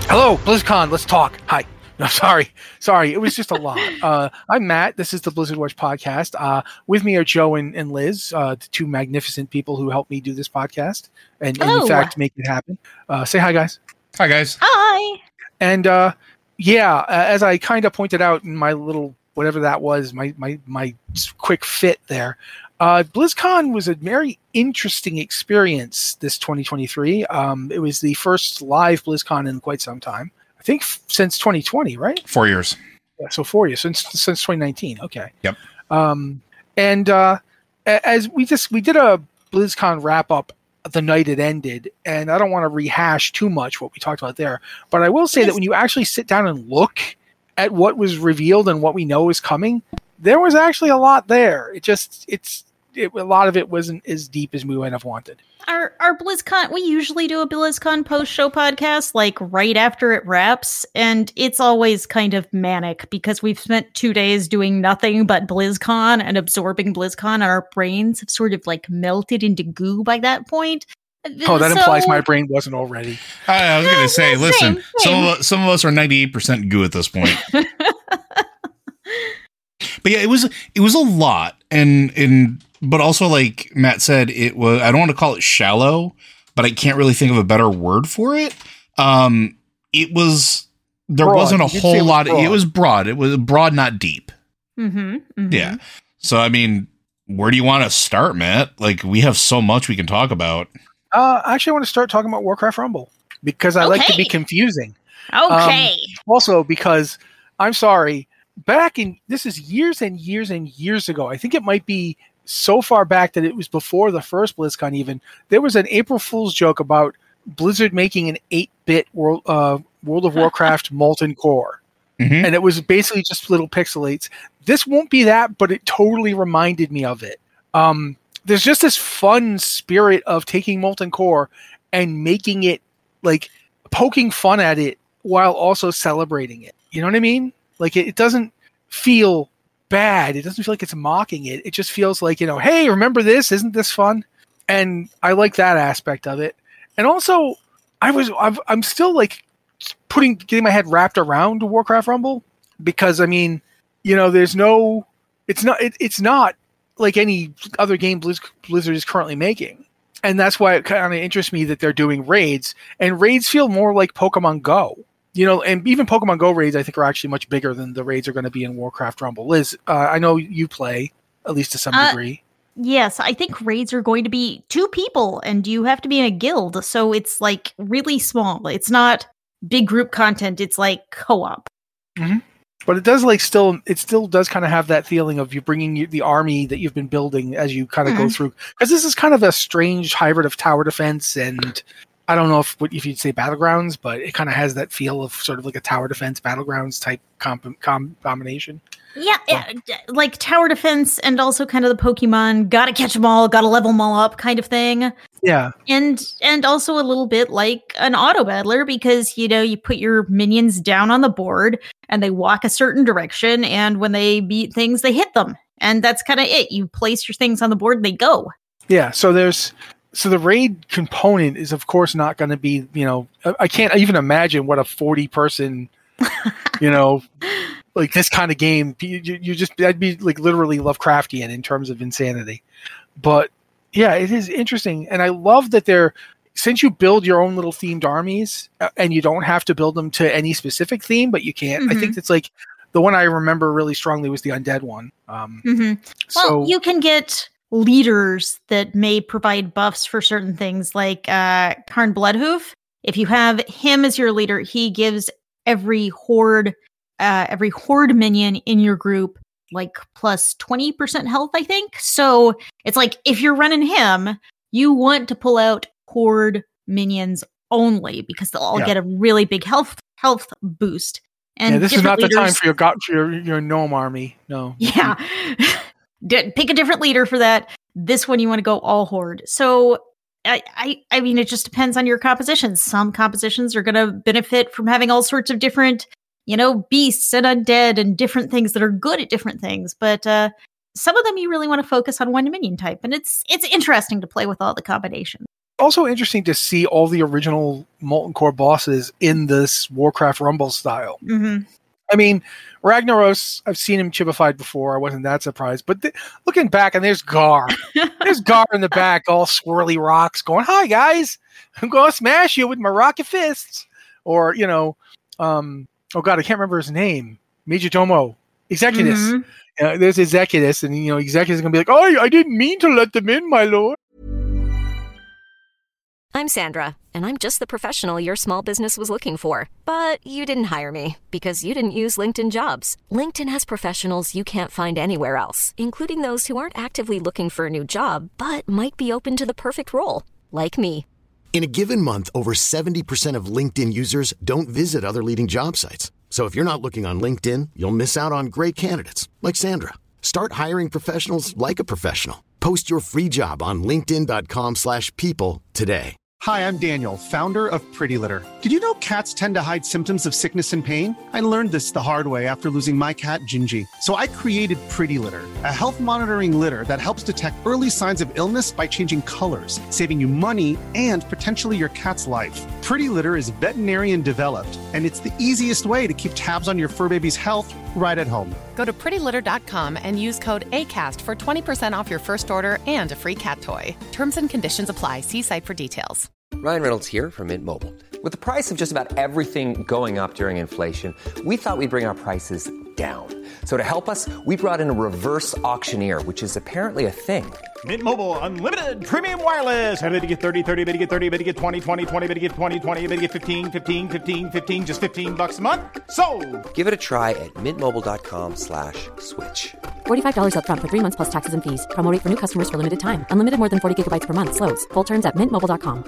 Hello, BlizzCon. Let's talk. Hi. No, sorry. It was just a lot. I'm Matt. This is the Blizzard Watch podcast. With me are Joe and Liz, the two magnificent people who helped me do this podcast and in fact make it happen. Say hi, guys. Hi, guys. Hi. And as I kind of pointed out in my little whatever that was, my quick fit there. BlizzCon was a very interesting experience this 2023. It was the first live BlizzCon in quite some time. I think since 2020, right? 4 years. Yeah, so 4 years since 2019. Okay. Yep. As we did a BlizzCon wrap up the night it ended, and I don't want to rehash too much what we talked about there, but I will say that when you actually sit down and look at what was revealed and what we know is coming, there was actually a lot there. A lot of it wasn't as deep as we might have wanted. Our BlizzCon, we usually do a BlizzCon post-show podcast like right after it wraps, and it's always kind of manic because we've spent 2 days doing nothing but BlizzCon and absorbing BlizzCon, and our brains have sort of like melted into goo by that point. Oh, that implies my brain wasn't already. I was going to say, listen, same. some of us are 98% goo at this point. But yeah, it was a lot, but also, like Matt said, it was, I don't want to call it shallow, but I can't really think of a better word for it. It was, there broad. wasn't a whole lot. Broad. It was broad. It was broad, not deep. Mm-hmm, mm-hmm. Yeah. So, I mean, where do you want to start, Matt? Like, we have so much we can talk about. Actually, I want to start talking about Warcraft Rumble because I like to be confusing. Okay. Also, because I'm sorry, this is years and years and years ago. I think it might be so far back that it was before the first BlizzCon even. There was an April Fool's joke about Blizzard making an 8-bit World of Warcraft Molten Core. Mm-hmm. And it was basically just little pixelates. This won't be that, but it totally reminded me of it. There's just this fun spirit of taking Molten Core and making it, like, poking fun at it while also celebrating it. You know what I mean? Like, it doesn't feel bad. It doesn't feel like it's mocking it. It just feels like, hey, remember this? Isn't this fun? And I like that aspect of it. And also, I'm still like getting my head wrapped around Warcraft Rumble because, I mean, it's not like any other game Blizzard is currently making. And that's why it kind of interests me that they're doing raids, and raids feel more like Pokemon Go. And even Pokemon Go raids, I think, are actually much bigger than the raids are going to be in Warcraft Rumble. Liz, I know you play, at least to some degree. Yes, I think raids are going to be 2 people, and you have to be in a guild, so it's like really small. It's not big group content. It's like co-op. Mm-hmm. But it does still does kind of have that feeling of you bringing the army that you've been building as you kind of go through. Because this is kind of a strange hybrid of tower defense and I don't know if you'd say Battlegrounds, but it kind of has that feel of sort of like a tower defense Battlegrounds type combination. Yeah, like tower defense and also kind of the Pokemon, gotta catch them all, gotta level them all up kind of thing. Yeah. And also a little bit like an auto battler because, you put your minions down on the board and they walk a certain direction, and when they beat things, they hit them. And that's kind of it. You place your things on the board and they go. Yeah, so the raid component is, of course, not going to be, I can't even imagine what a 40-person, like this kind of game, that'd be like literally Lovecraftian in terms of insanity. But yeah, it is interesting. And I love that since you build your own little themed armies and you don't have to build them to any specific theme, but you can. Mm-hmm. I think it's like the one I remember really strongly was the undead one. Well, you can get leaders that may provide buffs for certain things, like Karn Bloodhoof. If you have him as your leader, he gives every horde minion in your group like plus 20% health, I think. So it's like if you're running him, you want to pull out horde minions only because they'll all get a really big health boost. And this is not the time for your gnome army. No. Yeah. Pick a different leader for that. This one you want to go all horde. So I mean, it just depends on your compositions. Some compositions are going to benefit from having all sorts of different, beasts and undead and different things that are good at different things. But some of them you really want to focus on one minion type, and it's interesting to play with all the combinations. also interesting to see all the original Molten Core bosses in this Warcraft Rumble style. Mm-hmm. I mean, Ragnaros, I've seen him chibified before. I wasn't that surprised. But looking back, and there's Gar. There's Gar in the back, all swirly rocks, going, "Hi, guys. I'm going to smash you with my rocket fists." Or, oh, God, I can't remember his name. Majordomo. Executus. Mm-hmm. There's Executus, and, Executus is going to be like, "Oh, I didn't mean to let them in, my lord." I'm Sandra, and I'm just the professional your small business was looking for. But you didn't hire me because you didn't use LinkedIn Jobs. LinkedIn has professionals you can't find anywhere else, including those who aren't actively looking for a new job, but might be open to the perfect role, like me. In a given month, over 70% of LinkedIn users don't visit other leading job sites. So if you're not looking on LinkedIn, you'll miss out on great candidates like Sandra. Start hiring professionals like a professional. Post your free job on linkedin.com/people today. Hi, I'm Daniel, founder of Pretty Litter. Did you know cats tend to hide symptoms of sickness and pain? I learned this the hard way after losing my cat, Gingy. So I created Pretty Litter, a health monitoring litter that helps detect early signs of illness by changing colors, saving you money and potentially your cat's life. Pretty Litter is veterinarian developed, and it's the easiest way to keep tabs on your fur baby's health right at home. Go to prettylitter.com and use code ACAST for 20% off your first order and a free cat toy. Terms and conditions apply. See site for details. Ryan Reynolds here from Mint Mobile. With the price of just about everything going up during inflation, we thought we'd bring our prices down. So to help us, we brought in a reverse auctioneer, which is apparently a thing. Mint Mobile Unlimited Premium Wireless. How to get 30, 30, bit to get 30, bit to get 20, 20, 20, bit to get 20, 20, bit to get 15, 15, 15, 15, just $15 a month? Sold! Give it a try at mintmobile.com/switch. $45 up front for 3 months plus taxes and fees. Promo rate for new customers for limited time. Unlimited more than 40 gigabytes per month. Slows full terms at mintmobile.com.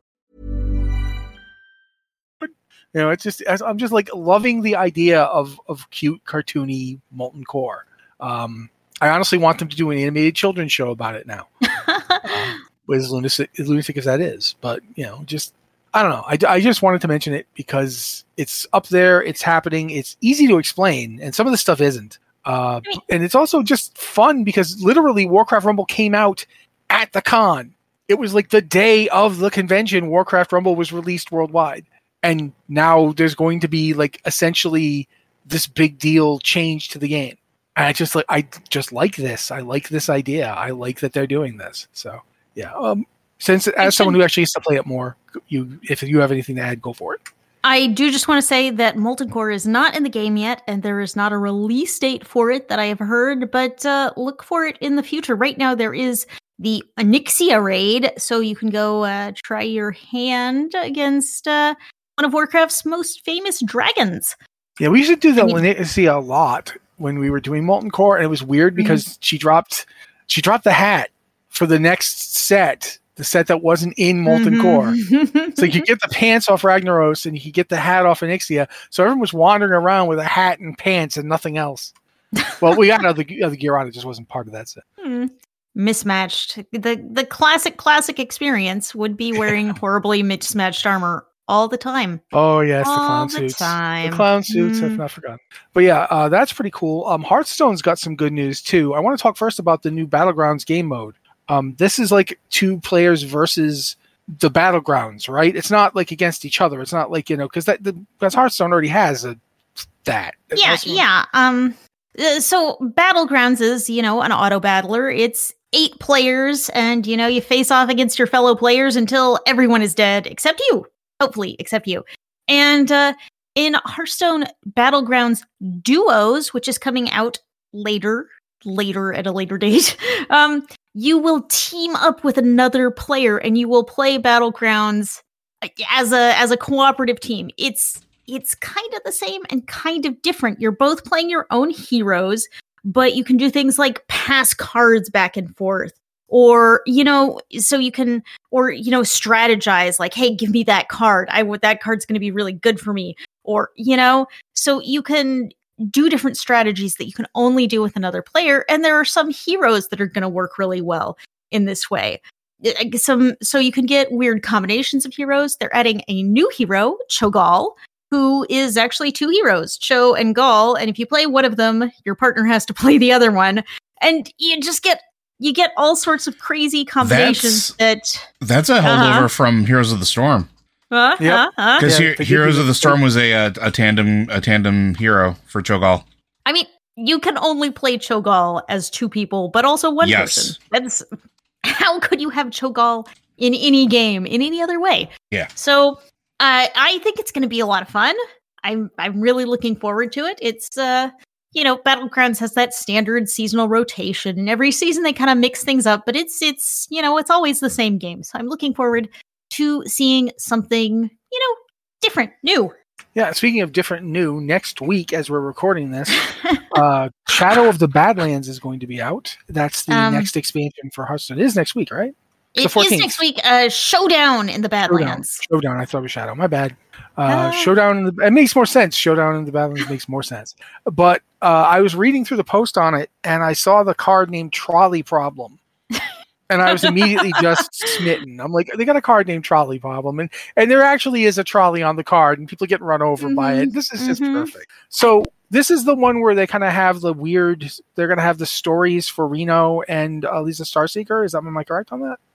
It's just, I'm just like loving the idea of cute, cartoony Molten Core. I honestly want them to do an animated children's show about it now. As lunatic as that is. But, just, I don't know. I just wanted to mention it because it's up there, it's happening, it's easy to explain, and some of the stuff isn't. And it's also just fun because literally Warcraft Rumble came out at the con. It was like the day of the convention Warcraft Rumble was released worldwide. And now there's going to be like essentially this big deal change to the game. And I just like this. I like this idea. I like that they're doing this. So yeah. As someone who actually used to play it more, if you have anything to add, go for it. I do just want to say that Molten Core is not in the game yet, and there is not a release date for it that I have heard, but look for it in the future. Right now there is the Onyxia raid, so you can go try your hand against one of Warcraft's most famous dragons. Yeah, we used to do the Onyxia a lot when we were doing Molten Core, and it was weird because she dropped the hat for the next set, the set that wasn't in Molten Core. So you could get the pants off Ragnaros and you could get the hat off Onyxia. So everyone was wandering around with a hat and pants and nothing else. Well, we got other gear on, it just wasn't part of that set. Mismatched. The classic experience would be wearing horribly mismatched armor all the time. Oh yes, the clown suits. The clown suits, I've not forgotten. But yeah, that's pretty cool. Hearthstone's got some good news too. I want to talk first about the new Battlegrounds game mode. This is like 2 players versus the Battlegrounds, right? It's not like against each other. It's not like, because Hearthstone already has that. Yeah. So Battlegrounds is, an auto battler. It's 8 players and, you face off against your fellow players until everyone is dead except you. Hopefully, except you. And in Hearthstone Battlegrounds Duos, which is coming out later at a later date, you will team up with another player and you will play Battlegrounds as a cooperative team. It's kind of the same and kind of different. You're both playing your own heroes, but you can do things like pass cards back and forth. Or, so you can, strategize like, hey, give me that card. That card's going to be really good for me. Or, so you can do different strategies that you can only do with another player. And there are some heroes that are going to work really well in this way. So you can get weird combinations of heroes. They're adding a new hero, Cho'Gall, who is actually 2 heroes, Cho and Gall. And if you play one of them, your partner has to play the other one. And you just get you get all sorts of crazy combinations that's a holdover from Heroes of the Storm. Because Heroes of the Storm was a tandem hero for Cho'Gall. I mean, you can only play Cho'Gall as two people, but also one person. How could you have Cho'Gall in any game in any other way? Yeah. So I think it's going to be a lot of fun. I'm really looking forward to it. It's Battlegrounds has that standard seasonal rotation, and every season they kind of mix things up, but it's always the same game. So I'm looking forward to seeing something, different, new. Yeah, speaking of different new, next week as we're recording this, Shadow of the Badlands is going to be out. That's the next expansion for Hearthstone. It is next week, right? It is next week. Showdown in the Badlands. Showdown. I thought it was Shadow. My bad. Showdown. It makes more sense. Showdown in the Badlands makes more sense. But I was reading through the post on it, and I saw the card named Trolley Problem. And I was immediately just smitten. I'm like, they got a card named Trolley Problem. And there actually is a trolley on the card, and people get run over by it. This is just perfect. So this is the one where they kind of have the weird, they're going to have the stories for Reno and Lisa Starseeker. Am I correct on that?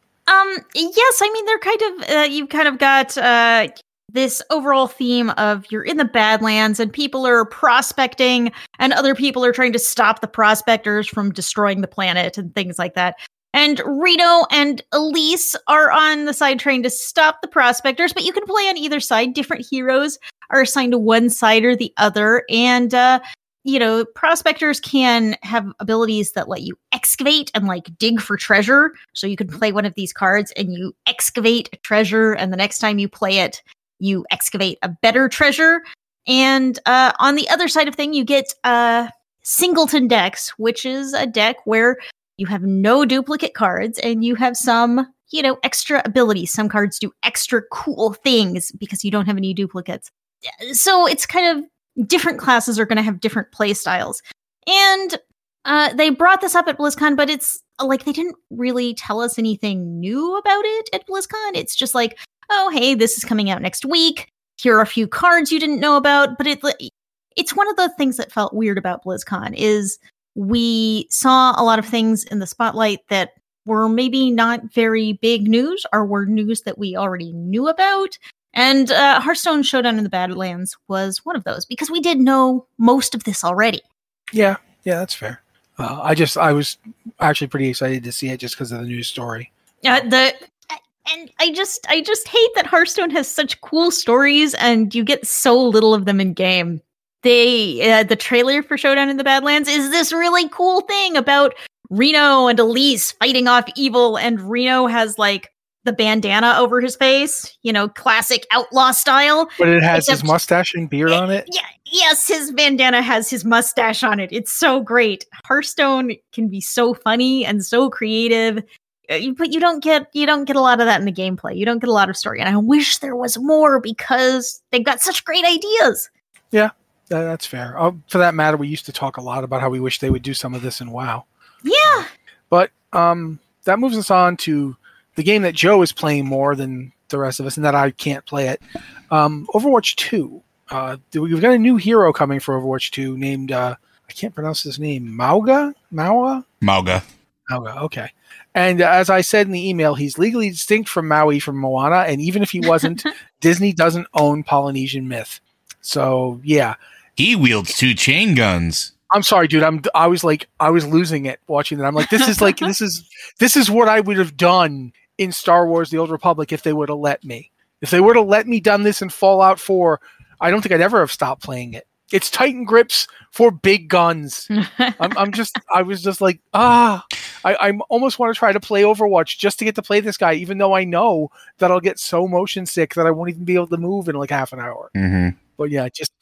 Yes. I mean, they're kind of, you've kind of got this overall theme of you're in the Badlands and people are prospecting and other people are trying to stop the prospectors from destroying the planet and things like that. And Reno and Elise are on the side trying to stop the prospectors, but you can play on either side. Different heroes are assigned to one side or the other. And, prospectors can have abilities that let you excavate and dig for treasure. So you can play one of these cards and you excavate a treasure. And the next time you play it, you excavate a better treasure. And on the other side of thing, you get Singleton decks, which is a deck where you have no duplicate cards and you have some, extra abilities. Some cards do extra cool things because you don't have any duplicates. So it's kind of different classes are going to have different play styles. And they brought this up at BlizzCon, but it's they didn't really tell us anything new about it at BlizzCon. It's just oh, hey, this is coming out next week. Here are a few cards you didn't know about. But it's one of the things that felt weird about BlizzCon is we saw a lot of things in the spotlight that were maybe not very big news or were news that we already knew about. And Hearthstone Showdown in the Badlands was one of those because we did know most of this already. Yeah, that's fair. I was actually pretty excited to see it just because of the news story. And I just hate that Hearthstone has such cool stories and you get so little of them in game. The trailer for Showdown in the Badlands is this really cool thing about Reno and Elise fighting off evil, and Reno has the bandana over his face, classic outlaw style. But it has his mustache and beard on it? Yeah, yes, his bandana has his mustache on it. It's so great. Hearthstone can be so funny and so creative, but you don't get a lot of that in the gameplay. You don't get a lot of story, and I wish there was more because they've got such great ideas. Yeah. That's fair. For that matter, we used to talk a lot about how we wish they would do some of this in WoW. Yeah. But that moves us on to the game that Joe is playing more than the rest of us and that I can't play it. Overwatch 2. We've got a new hero coming for Overwatch 2 named, I can't pronounce his name, Mauga? Mauga. Okay. And as I said in the email, he's legally distinct from Maui from Moana, and even if he wasn't, Disney doesn't own Polynesian myth. So, yeah. He wields 2 chain guns. I'm sorry, dude. I was losing it watching that. I'm like, this is what I would have done in Star Wars: The Old Republic if they would have let me. If they would have let me done this in Fallout 4, I don't think I'd ever have stopped playing it. It's Titan grips for big guns. I was just like, I almost want to try to play Overwatch just to get to play this guy, even though I know that I'll get so motion sick that I won't even be able to move in half an hour. Mm-hmm. But yeah, just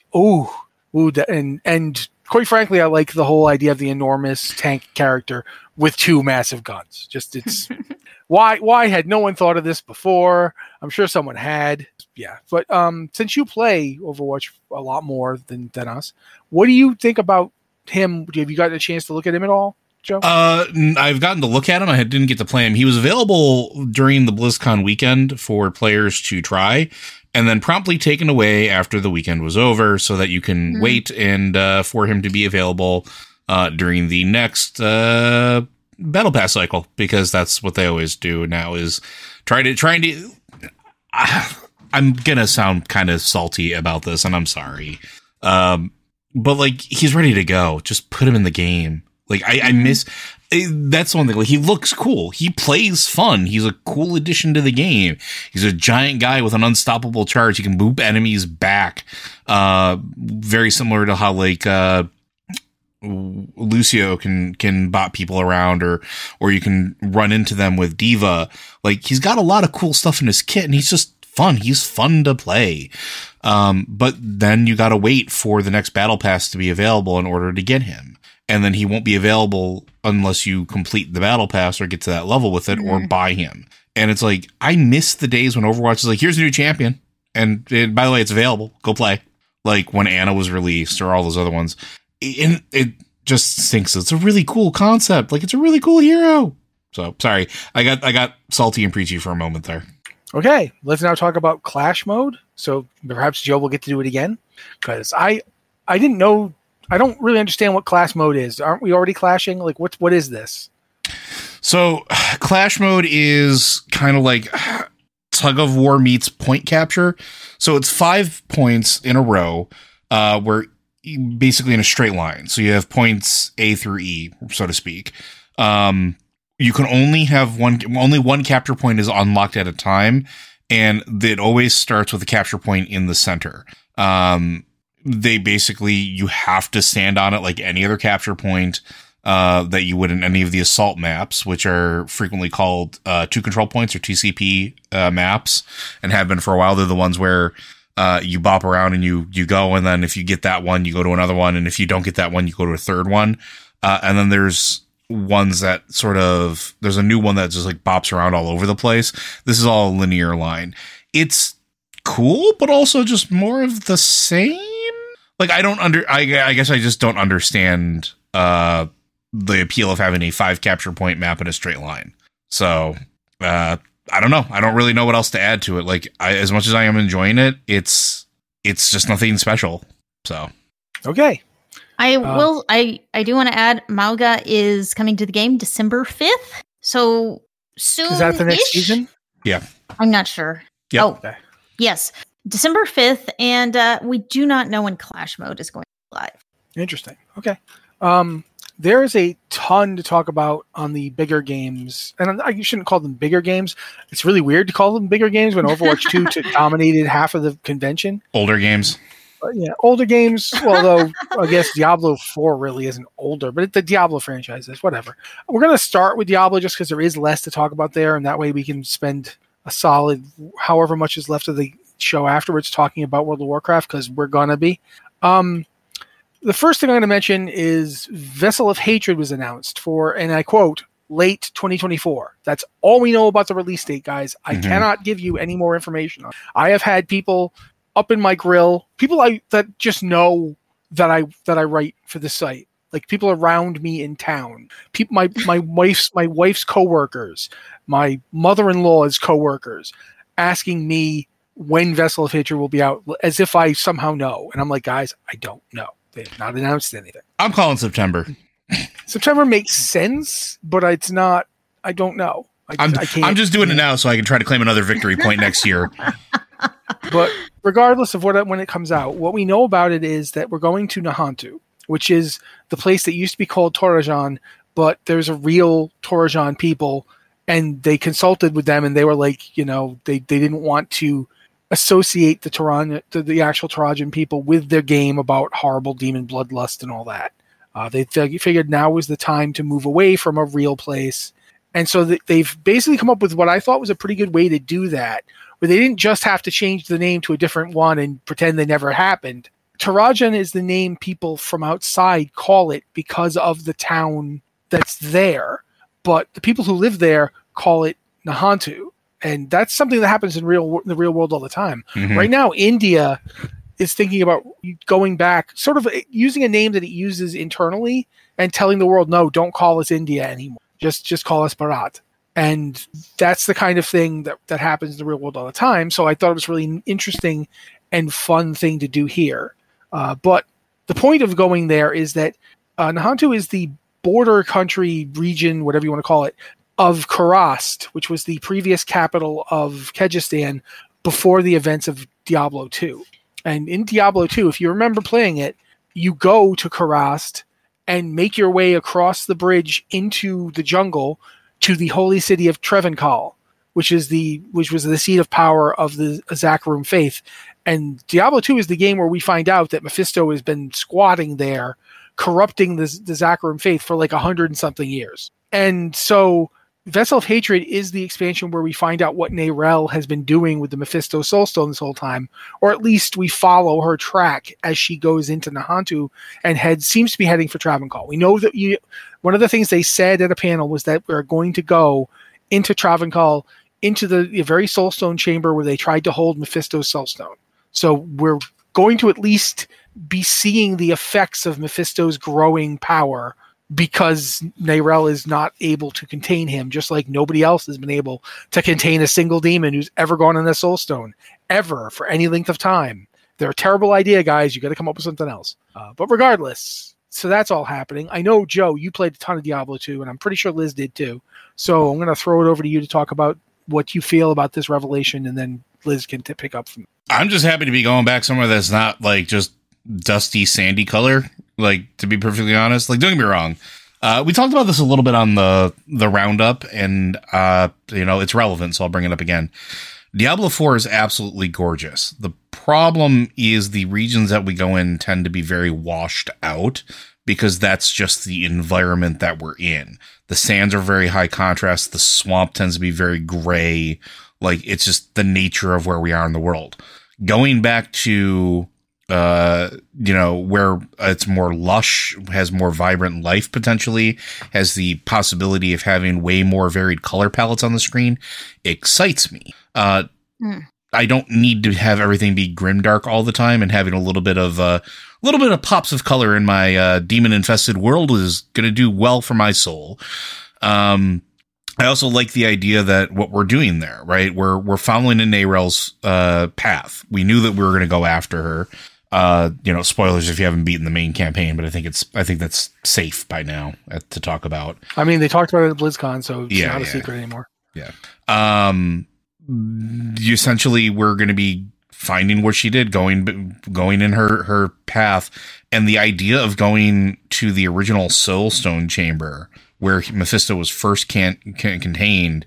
and quite frankly, I like the whole idea of the enormous tank character with 2 massive guns. Just it's why had no one thought of this before? I'm sure someone had. Yeah, but since you play Overwatch a lot more than us, what do you think about him? Have you gotten a chance to look at him at all, Joe? I've gotten to look at him. I didn't get to play him. He was available during the BlizzCon weekend for players to try, and then promptly taken away after the weekend was over so that you can wait and for him to be available during the next battle pass cycle, because that's what they always do now, is trying to I'm gonna sound kind of salty about this, and I'm sorry. But like, he's ready to go. Just put him in the game. Like, I miss, that's one thing. Like, he looks cool. He plays fun. He's a cool addition to the game. He's a giant guy with an unstoppable charge. He can boop enemies back. Very similar to how like, Lucio can bot people around, or you can run into them with D.Va. Like, he's got a lot of cool stuff in his kit, and he's just fun. He's fun to play. But then you gotta wait for the next battle pass to be available in order to get him. And then he won't be available unless you complete the battle pass or get to that level with it, or buy him. And it's like, I miss the days when Overwatch is like, here's a new champion. And by the way, it's available. Go play. Like when Ana was released, or all those other ones. And it just stinks. It's a really cool concept. Like, it's a really cool hero. So sorry, I got salty and preachy for a moment there. Okay, let's now talk about Clash mode. So perhaps Joe will get to do it again, because I didn't know. I don't really understand what Clash mode is. Aren't we already clashing? Like, what is this? So Clash mode is kind of like tug of war meets point capture. So it's 5 points in a row, where basically in a straight line. So you have points A through E, so to speak. You can only have only one capture point is unlocked at a time, and it always starts with a capture point in the center. They basically, you have to stand on it like any other capture point that you would in any of the assault maps, which are frequently called 2 control points, or TCP maps, and have been for a while. They're the ones where you bop around and you go, and then if you get that one, you go to another one, and if you don't get that one, you go to a third one. And then there's ones that sort of, there's a new one that just like bops around all over the place. This is all a linear line. It's cool, but also just more of the same. Like, I guess I just don't understand the appeal of having a 5 capture point map in a straight line. So I don't know. I don't really know what else to add to it. Like, as much as I am enjoying it, it's just nothing special. So okay. I do want to add, Mauga is coming to the game December 5th. So soon. Is that the next season? Yeah. I'm not sure. Yep. Oh, okay. Yes. December 5th. And we do not know when Clash mode is going to be live. Interesting. Okay. There is a ton to talk about on the bigger games. And you shouldn't call them bigger games. It's really weird to call them bigger games when Overwatch 2 dominated half of the convention. Older games. Yeah, older games. Well, though, I guess Diablo 4 really isn't older, but the Diablo franchise is, whatever. We're going to start with Diablo just because there is less to talk about there, and that way we can spend a solid however much is left of the show afterwards talking about World of Warcraft, because we're going to be. The first thing I'm going to mention is Vessel of Hatred was announced for, and I quote, late 2024. That's all we know about the release date, guys. I cannot give you any more information on it. I have had people up in my grill, people that just know that I write for the site, like people around me in town, people, my wife's coworkers, my mother-in-law's coworkers, asking me when Vessel of Hatred will be out, as if I somehow know. And I'm like, guys, I don't know. They have not announced anything. I'm calling September. September makes sense, but it's not. I don't know. I can't. I'm just doing it now so I can try to claim another victory point next year. But regardless of when it comes out, what we know about it is that we're going to Nahantu, which is the place that used to be called Torajan, but there's a real Torajan people, and they consulted with them, and they were like, they didn't want to associate the actual Torajan people with their game about horrible demon bloodlust and all that. They figured now was the time to move away from a real place. And so they've basically come up with what I thought was a pretty good way to do that, where they didn't just have to change the name to a different one and pretend they never happened. Torajan is the name people from outside call it because of the town that's there. But the people who live there call it Nahantu. And that's something that happens in the real world all the time. Mm-hmm. Right now, India is thinking about going back, sort of using a name that it uses internally and telling the world, no, don't call us India anymore. Just call us Bharat. And that's the kind of thing that happens in the real world all the time. So I thought it was really interesting and fun thing to do here. But the point of going there is that Nahantu is the border country region, whatever you want to call it, of Kurast, which was the previous capital of Kyrgyzstan before the events of Diablo 2. And in Diablo 2, if you remember playing it, you go to Kurast and make your way across the bridge into the jungle to the holy city of Travancore, which was the seat of power of the Zakarum faith. And Diablo 2 is the game where we find out that Mephisto has been squatting there, corrupting the Zakarum faith for like 100 and something years. And so Vessel of Hatred is the expansion where we find out what Neyrelle has been doing with the Mephisto Soulstone this whole time, or at least we follow her track as she goes into Nahantu and seems to be heading for Travancore. We know that one of the things they said at a panel was that we're going to go into Travancore, into the very Soulstone chamber where they tried to hold Mephisto's Soulstone. So we're going to at least be seeing the effects of Mephisto's growing power, because Neyrelle is not able to contain him, just like nobody else has been able to contain a single demon who's ever gone in the Soulstone, ever, for any length of time. They're a terrible idea, guys. You got to come up with something else. But regardless, so that's all happening. I know, Joe, you played a ton of Diablo 2, and I'm pretty sure Liz did too. So I'm going to throw it over to you to talk about what you feel about this revelation, and then Liz can pick up from there. I'm just happy to be going back somewhere that's not like just dusty, sandy color. Like, to be perfectly honest, like, don't get me wrong. We talked about this a little bit on the roundup, and, it's relevant, so I'll bring it up again. Diablo 4 is absolutely gorgeous. The problem is the regions that we go in tend to be very washed out, because that's just the environment that we're in. The sands are very high contrast. The swamp tends to be very gray. Like, it's just the nature of where we are in the world. Going back to where it's more lush, has more vibrant life potentially, has the possibility of having way more varied color palettes on the screen, excites me. I don't need to have everything be grimdark all the time, and having a little bit of pops of color in my demon infested world is going to do well for my soul. I also like the idea that what we're doing there, right? We're following in Neyrelle's path. We knew that we were going to go after her. Spoilers if you haven't beaten the main campaign, but I think that's safe by now to talk about. I mean, they talked about it at BlizzCon, so it's not a secret anymore. Yeah. Essentially, we're going to be finding what she did, going in her path, and the idea of going to the original Soulstone chamber where Mephisto was first contained,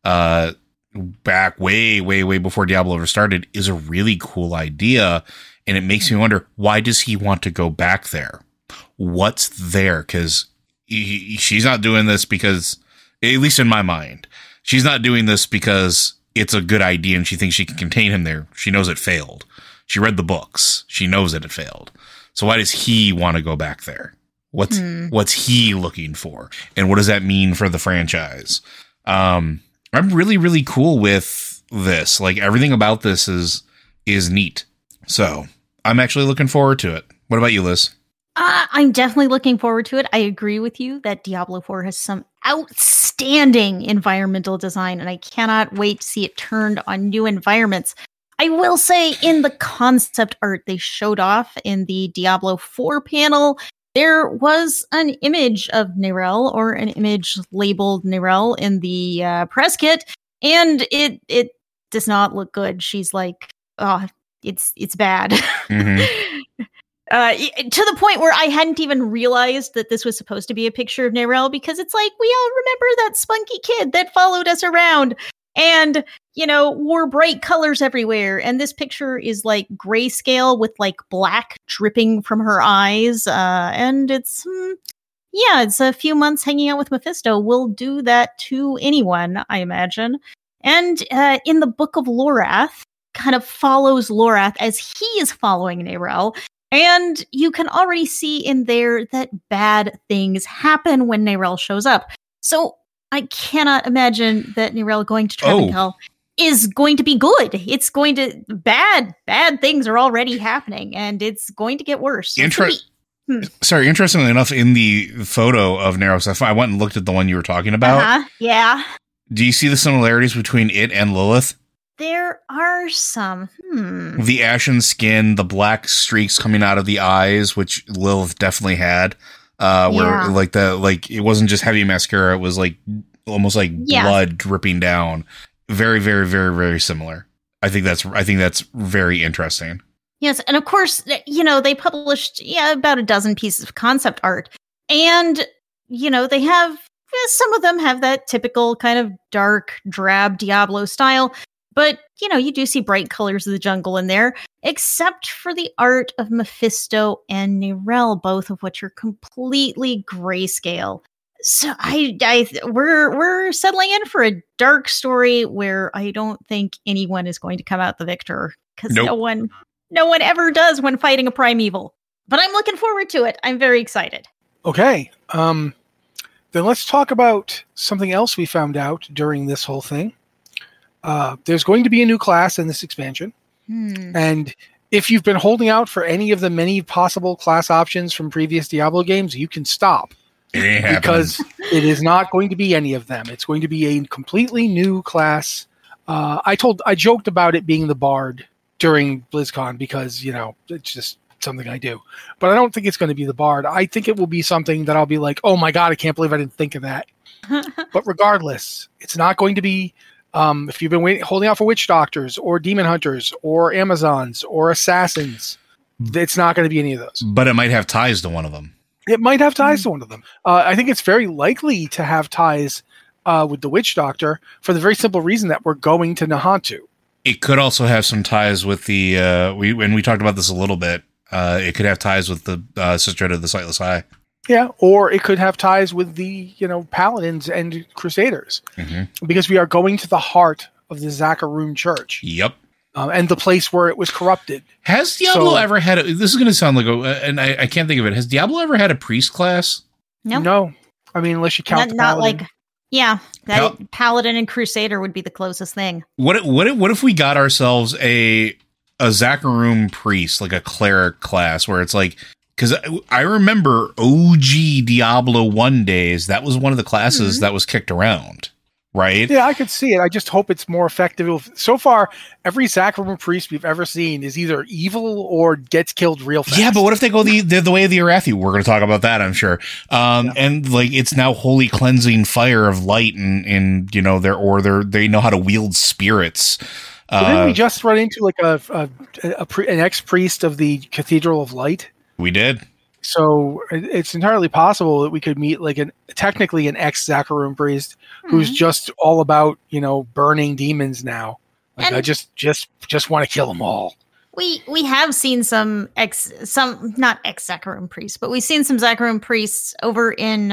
back way before Diablo ever started, is a really cool idea. And it makes me wonder, why does he want to go back there? What's there? Because she's not doing this because, at least in my mind, she's not doing this because it's a good idea and she thinks she can contain him there. She knows it failed. She read the books. She knows that it failed. So why does he want to go back there? What's he looking for? And what does that mean for the franchise? I'm really, really cool with this. Like, everything about this is neat. So I'm actually looking forward to it. What about you, Liz? I'm definitely looking forward to it. I agree with you that Diablo 4 has some outstanding environmental design, and I cannot wait to see it turned on new environments. I will say, in the concept art they showed off in the Diablo 4 panel, there was an image of Neyrelle, or an image labeled Neyrelle, in the press kit, and it does not look good. She's like, it's bad. Mm-hmm. To the point where I hadn't even realized that this was supposed to be a picture of Neyrelle, because it's like, we all remember that spunky kid that followed us around and, wore bright colors everywhere. And this picture is like grayscale with like black dripping from her eyes. And it's a few months hanging out with Mephisto will do that to anyone, I imagine. And in the Book of Lorath, kind of follows Lorath as he is following Neyrelle. And you can already see in there that bad things happen when Neyrelle shows up. So I cannot imagine that Neyrelle going to Travancore is going to be good. It's going to bad things are already happening, and it's going to get worse. Sorry, interestingly enough, in the photo of Neyrelle, I went and looked at the one you were talking about. Yeah. Do you see the similarities between it and Lilith? There are some. The ashen skin, the black streaks coming out of the eyes, which Lilith definitely had. where like it wasn't just heavy mascara; it was like almost like blood dripping down. Very, very, very, very similar. I think that's very interesting. Yes, and of course, they published about a dozen pieces of concept art, and they have some of them have that typical kind of dark, drab Diablo style, but you do see bright colors of the jungle in there, except for the art of Mephisto and Nirel, both of which are completely grayscale. So we're settling in for a dark story where I don't think anyone is going to come out the victor, because no one ever does when fighting a primeval. But I'm looking forward to it. I'm very excited. Okay. Then let's talk about something else we found out during this whole thing. There's going to be a new class in this expansion. And if you've been holding out for any of the many possible class options from previous Diablo games, you can stop. Because it is not going to be any of them. It's going to be a completely new class. I joked about it being the Bard during BlizzCon because, it's just something I do. But I don't think it's going to be the Bard. I think it will be something that I'll be like, oh my God, I can't believe I didn't think of that. But regardless, it's not going to be, if you've been holding out for Witch Doctors or Demon Hunters or Amazons or Assassins, it's not going to be any of those. But it might have ties to one of them. It might have ties to one of them. I think it's very likely to have ties with the Witch Doctor for the very simple reason that we're going to Nahantu. It could also have some ties with the when we talked about this a little bit. It could have ties with the Sisterhood of the Sightless Eye. Yeah, or it could have ties with the Paladins and Crusaders, because we are going to the heart of the Zakarum Church. Yep. And the place where it was corrupted. Has Diablo ever had this is going to sound like and I can't think of it. Has Diablo ever had a priest class? No. I mean, unless you count the Paladin. Paladin and Crusader would be the closest thing. What if we got ourselves a Zakarum priest, like a cleric class, where it's like, because I remember OG Diablo 1 days, that was one of the classes that was kicked around. Right? Yeah, I could see it. I just hope it's more effective. So far, every Zakarum priest we've ever seen is either evil or gets killed real fast. Yeah, but what if they go the way of the Arathi? We're going to talk about that, I'm sure. And like it's now holy cleansing fire of light, and they know how to wield spirits. Didn't we just run into like an ex-priest of the Cathedral of Light? We did. So it's entirely possible that we could meet like technically an ex-Zakarum priest who's just all about, burning demons now. Like, I just want to kill them all. We have seen some not ex-Zakarum priests, but we've seen some Zakarum priests over in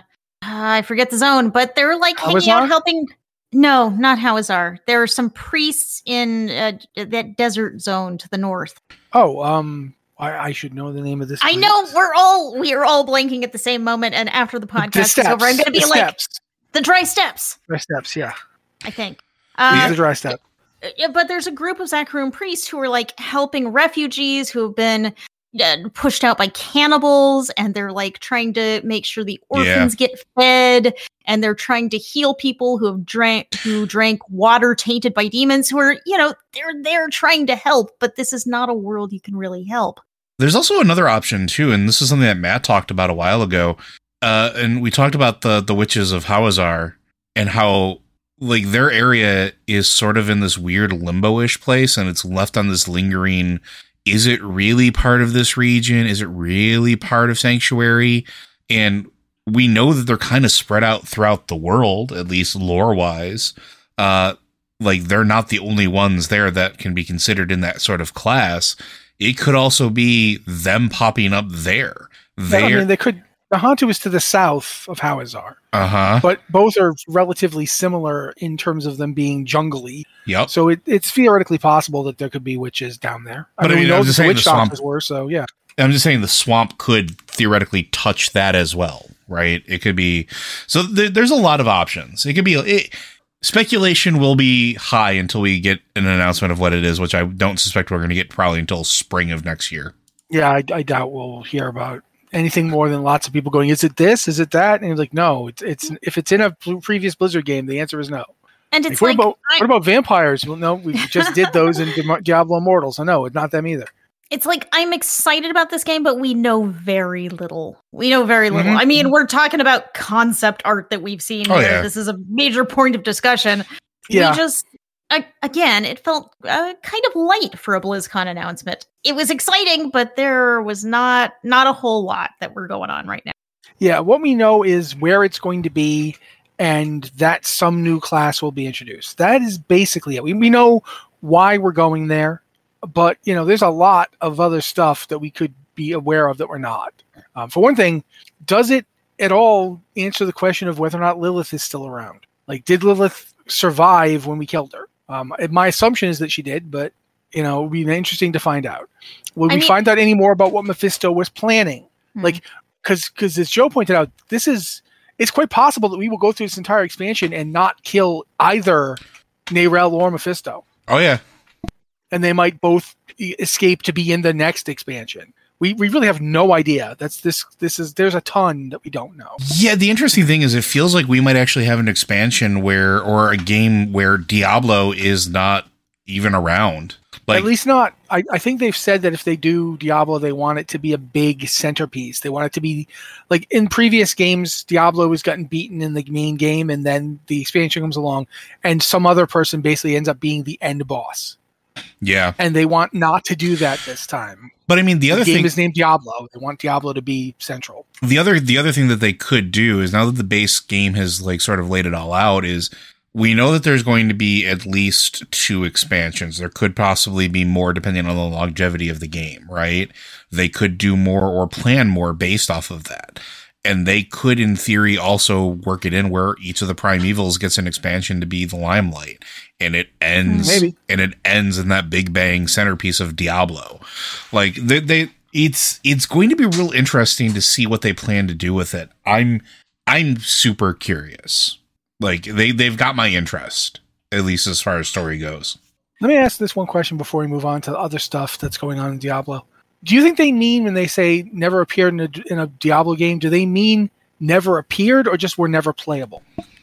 I forget the zone, but they're like hanging out helping. No, not Hawazar. There are some priests in that desert zone to the north. Oh, I should know the name of this. I know we are all blanking at the same moment, and after the podcast is over, I'm going to be like the dry steps. Dry steps, yeah. I think the dry step. But there's a group of Zakarum priests who are like helping refugees who have been pushed out by cannibals, and they're like trying to make sure the orphans get fed, and they're trying to heal people who drank water tainted by demons. Who are they're trying to help, but this is not a world you can really help. There's also another option too, and this is something that Matt talked about a while ago. And we talked about the witches of Hawazar and how like their area is sort of in this weird limbo-ish place, and it's left on this lingering, is it really part of this region? Is it really part of Sanctuary? And we know that they're kind of spread out throughout the world, at least lore-wise. Like they're not the only ones there that can be considered in that sort of class. It could also be them popping up there. They could. Nahantu is to the south of Hawazar. But both are relatively similar in terms of them being jungly. Yep. So it's theoretically possible that there could be witches down there. But we know the witch doctors were, so yeah. I'm just saying the swamp could theoretically touch that as well, right? It could be. So there's a lot of options. It could be. Speculation will be high until we get an announcement of what it is, which I don't suspect we're going to get probably until spring of next year. Yeah, I doubt we'll hear about anything more than lots of people going, is it this? Is it that? And it's like, no, it's if it's in a previous Blizzard game, the answer is no. And it's what about vampires? Well, no, we just did those in Diablo Immortals. So no, it's not them either. It's like, I'm excited about this game, but we know very little. I mean, we're talking about concept art that we've seen here. Yeah. This is a major point of discussion. Yeah. We just, again, it felt kind of light for a BlizzCon announcement. It was exciting, but there was not a whole lot that we're going on right now. Yeah, what we know is where it's going to be and that some new class will be introduced. That is basically it. We know why we're going there. But, there's a lot of other stuff that we could be aware of that we're not. For one thing, does it at all answer the question of whether or not Lilith is still around? Like, did Lilith survive when we killed her? My assumption is that she did, but, it would be interesting to find out. Will we find out any more about what Mephisto was planning? Like, because as Joe pointed out, it's quite possible that we will go through this entire expansion and not kill either Neyrelle or Mephisto. Oh, yeah. And they might both escape to be in the next expansion. We really have no idea. There's a ton that we don't know. Yeah, the interesting thing is it feels like we might actually have an expansion or a game where Diablo is not even around. At least not. I think they've said that if they do Diablo, they want it to be a big centerpiece. They want it to be like in previous games, Diablo has gotten beaten in the main game, and then the expansion comes along, and some other person basically ends up being the end boss. Yeah. And they want not to do that this time. But I mean, the game is named Diablo. They want Diablo to be central. The other thing that they could do is, now that the base game has sort of laid it all out, is we know that there's going to be at least 2 expansions. There could possibly be more depending on the longevity of the game, right? They could do more or plan more based off of that. And they could, in theory, also work it in where each of the Primevals gets an expansion to be the Limelight, and it ends. Maybe. And it ends in that big bang centerpiece of Diablo. Like it's going to be real interesting to see what they plan to do with it. I'm super curious. Like they've got my interest, at least as far as story goes. Let me ask this one question before we move on to other stuff that's going on in Diablo. Do you think they mean when they say never appeared in a Diablo game, do they mean never appeared or just were never playable?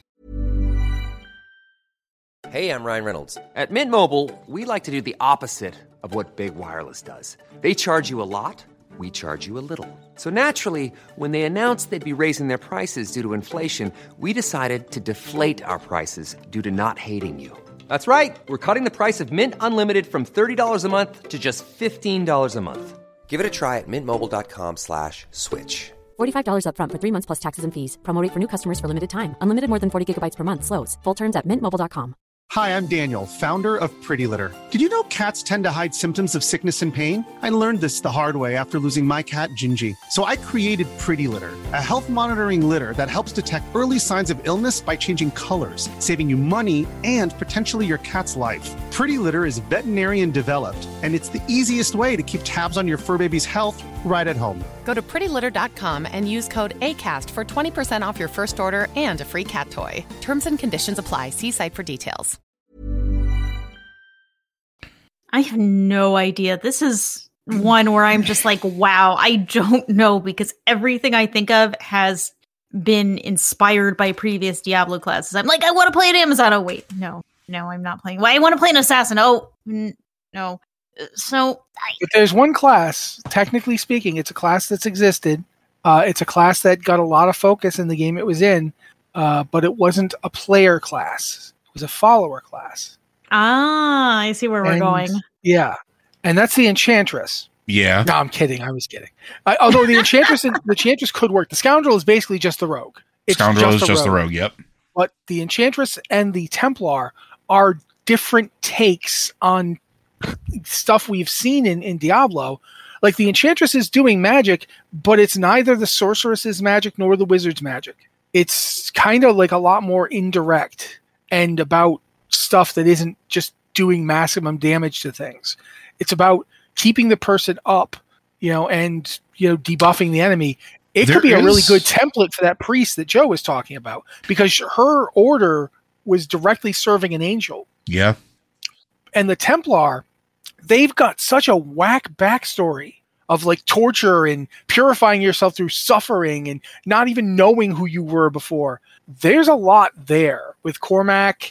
Hey, I'm Ryan Reynolds. At Mint Mobile, we like to do the opposite of what Big Wireless does. They charge you a lot, we charge you a little. So naturally, when they announced they'd be raising their prices due to inflation, we decided to deflate our prices due to not hating you. That's right. We're cutting the price of Mint Unlimited from $30 a month to just $15 a month. Give it a try at mintmobile.com/switch. $45 up front for 3 months plus taxes and fees. Promo rate for new customers for limited time. Unlimited more than 40 gigabytes per month. Slows full terms at mintmobile.com. Hi, I'm Daniel, founder of Pretty Litter. Did you know cats tend to hide symptoms of sickness and pain? I learned this the hard way after losing my cat, Gingy. So I created Pretty Litter, a health monitoring litter that helps detect early signs of illness by changing colors, saving you money and potentially your cat's life. Pretty Litter is veterinarian developed, and it's the easiest way to keep tabs on your fur baby's health right at home. Go to prettylitter.com and use code ACAST for 20% off your first order and a free cat toy. Terms and conditions apply. See site for details. I have no idea. This is one where I'm just like, wow, I don't know, because everything I think of has been inspired by previous Diablo classes. I'm like, I want to play an Amazon. Oh, wait, no, I'm not playing. Well, I want to play an assassin. Oh, no. But there's one class, technically speaking, it's a class that's existed. It's a class that got a lot of focus in the game it was in, but it wasn't a player class. It was a follower class. Ah, I see where we're going. Yeah. And that's the Enchantress. Yeah. No, I'm kidding. I was kidding. Although the Enchantress could work. The Scoundrel is basically just the rogue. Scoundrel is just the rogue, yep. But the Enchantress and the Templar are different takes on stuff we've seen in Diablo. Like the Enchantress is doing magic, but it's neither the Sorceress's magic nor the Wizard's magic. It's kind of like a lot more indirect and about stuff that isn't just doing maximum damage to things. It's about keeping the person up, and debuffing the enemy. It could be a really good template for that priest that Joe was talking about, because her order was directly serving an angel. Yeah. And the Templar, they've got such a whack backstory of like torture and purifying yourself through suffering and not even knowing who you were before. There's a lot there with Cormac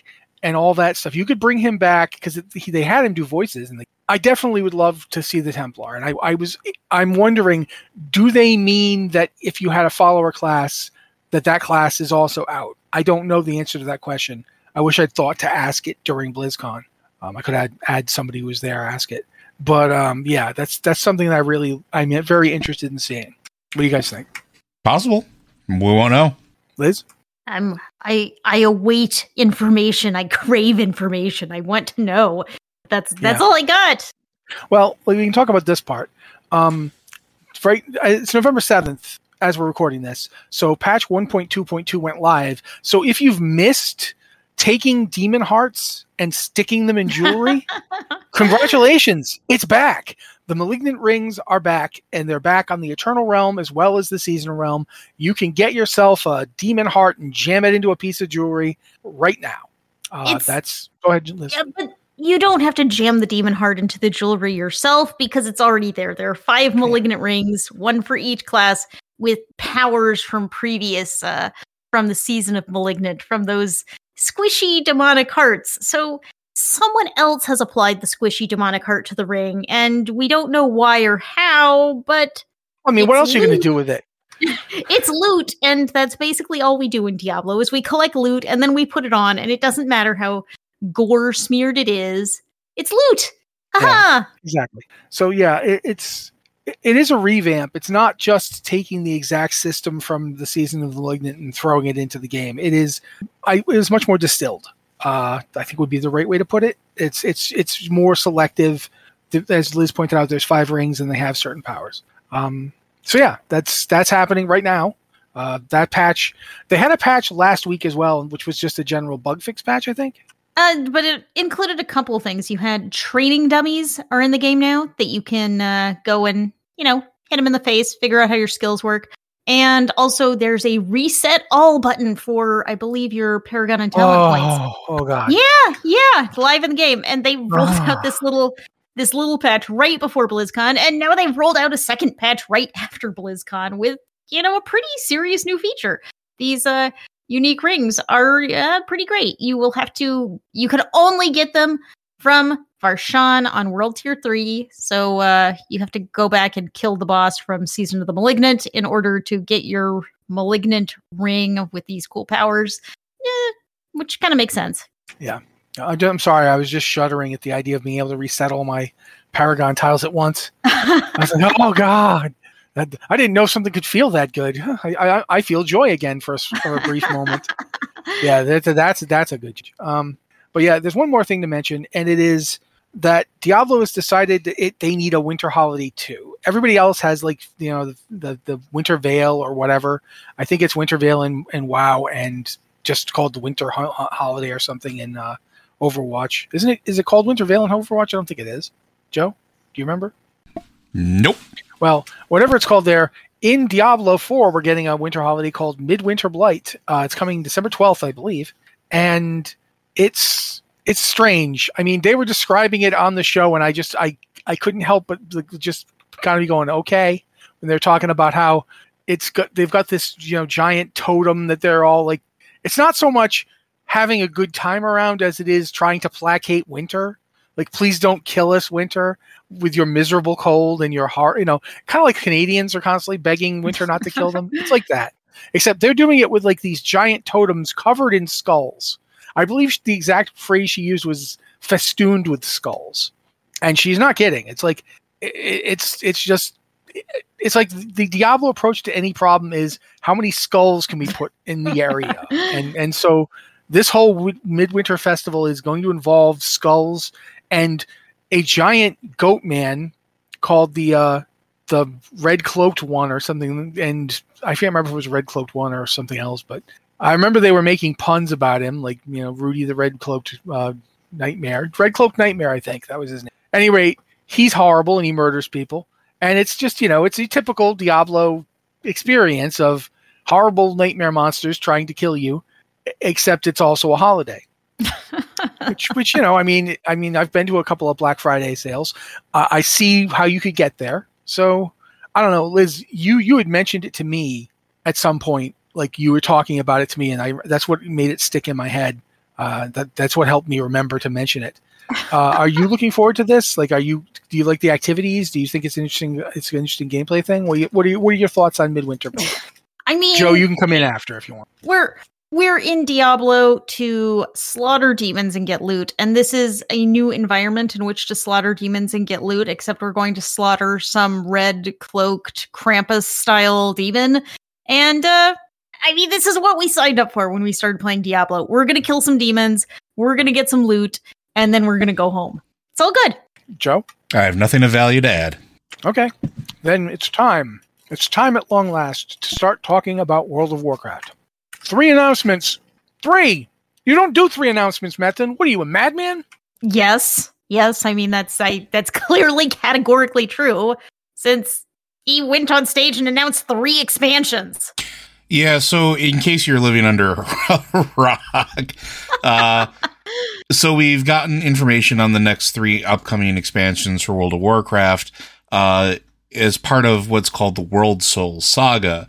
and all that stuff. You could bring him back because they had him do voices, and I definitely would love to see the Templar. And I'm wondering, do they mean that if you had a follower class, that class is also out? I don't know the answer to that question. I wish I'd thought to ask it during BlizzCon. I could add somebody who was there, ask it. But yeah, that's something that I'm very interested in seeing. What do you guys think? Possible. We won't know. Liz? I await information. I crave information. I want to know. That's all I got. Well, we can talk about this part. It's November 7th as we're recording this. So patch 1.2.2 went live. So if you've missed taking demon hearts and sticking them in jewelry, congratulations, it's back. The Malignant Rings are back, and they're back on the Eternal Realm as well as the Seasonal Realm. You can get yourself a demon heart and jam it into a piece of jewelry right now. Go ahead, Liz. Yeah, but you don't have to jam the demon heart into the jewelry yourself because it's already there. There are 5 Malignant Rings, one for each class, with powers from previous, from the Season of Malignant, from those squishy demonic hearts. So someone else has applied the squishy demonic heart to the ring, and we don't know why or how, but I mean, what else are you going to do with it? It's loot, and that's basically all we do in Diablo is we collect loot and then we put it on, and it doesn't matter how gore smeared it is. It's loot. Yeah, exactly. So yeah, it is a revamp. It's not just taking the exact system from the Season of the Malignant and throwing it into the game. It is much more distilled. I think would be the right way to put it. It's more selective. As Liz pointed out, there's 5 rings and they have certain powers. So yeah, that's happening right now. That patch, they had a patch last week as well, which was just a general bug fix patch, I think. But it included a couple of things. You had training dummies are in the game now that you can go and, hit them in the face, figure out how your skills work. And also there's a reset all button for, I believe, your Paragon and Talent points. Oh god. Yeah, live in the game. And they rolled out this little patch right before BlizzCon, and now they've rolled out a second patch right after BlizzCon with, a pretty serious new feature. These unique rings are pretty great. You can only get them from Varshan on World Tier 3, so you have to go back and kill the boss from Season of the Malignant in order to get your Malignant ring with these cool powers, which kind of makes sense. Yeah. I'm sorry, I was just shuddering at the idea of being able to reset all my Paragon tiles at once. I was like, oh god, I didn't know something could feel that good. I feel joy again for a brief moment. Yeah, that's a good. But yeah, there's one more thing to mention, and it is that Diablo has decided they need a Winter Holiday 2. Everybody else has the Winter Veil or whatever. I think it's Winter Veil in WoW and just called the Winter Holiday or something in Overwatch. Isn't it? Is it called Winter Veil in Overwatch? I don't think it is. Joe, do you remember? Nope. Well, whatever it's called there, in Diablo 4, we're getting a winter holiday called Midwinter Blight. It's coming December 12th, I believe. And it's strange. I mean, they were describing it on the show, and I couldn't help but just kind of be going, okay. When they're talking about how they've got this, giant totem that they're all like, it's not so much having a good time around as it is trying to placate winter. Like, please don't kill us, winter, with your miserable cold and your heart, kind of like Canadians are constantly begging winter not to kill them. It's like that. Except they're doing it with like these giant totems covered in skulls. I believe the exact phrase she used was festooned with skulls. And she's not kidding. It's like, it's like the Diablo approach to any problem is how many skulls can we put in the area. And so this whole Midwinter Festival is going to involve skulls and a giant goat man called the Red Cloaked One or something. And I can't remember if it was Red Cloaked One or something else, but I remember they were making puns about him, like, Rudy the Red Cloaked Nightmare. Red Cloaked Nightmare, I think. That was his name. At any rate, he's horrible and he murders people. And it's just, it's a typical Diablo experience of horrible nightmare monsters trying to kill you, except it's also a holiday. which I mean, I've been to a couple of Black Friday sales. I see how you could get there. So I don't know, Liz, you had mentioned it to me at some point, like you were talking about it to me, and that's what made it stick in my head. That's what helped me remember to mention it. Are you looking forward to this? Like, do you like the activities? Do you think it's interesting? It's an interesting gameplay thing. What are your thoughts on Midwinter? I mean, Joe, you can come in after if you want. We're in Diablo to slaughter demons and get loot, and this is a new environment in which to slaughter demons and get loot, except we're going to slaughter some red-cloaked Krampus-style demon. And, I mean, this is what we signed up for when we started playing Diablo. We're going to kill some demons, we're going to get some loot, and then we're going to go home. It's all good. Joe? I have nothing of value to add. Okay. Then it's time. It's time at long last to start talking about World of Warcraft. 3 announcements. 3! You don't do 3 announcements, Metin. What are you, a madman? Yes. I mean, that's clearly categorically true, since he went on stage and announced 3 expansions. Yeah, so in case you're living under a rock, so we've gotten information on the next 3 upcoming expansions for World of Warcraft as part of what's called the World Soul Saga.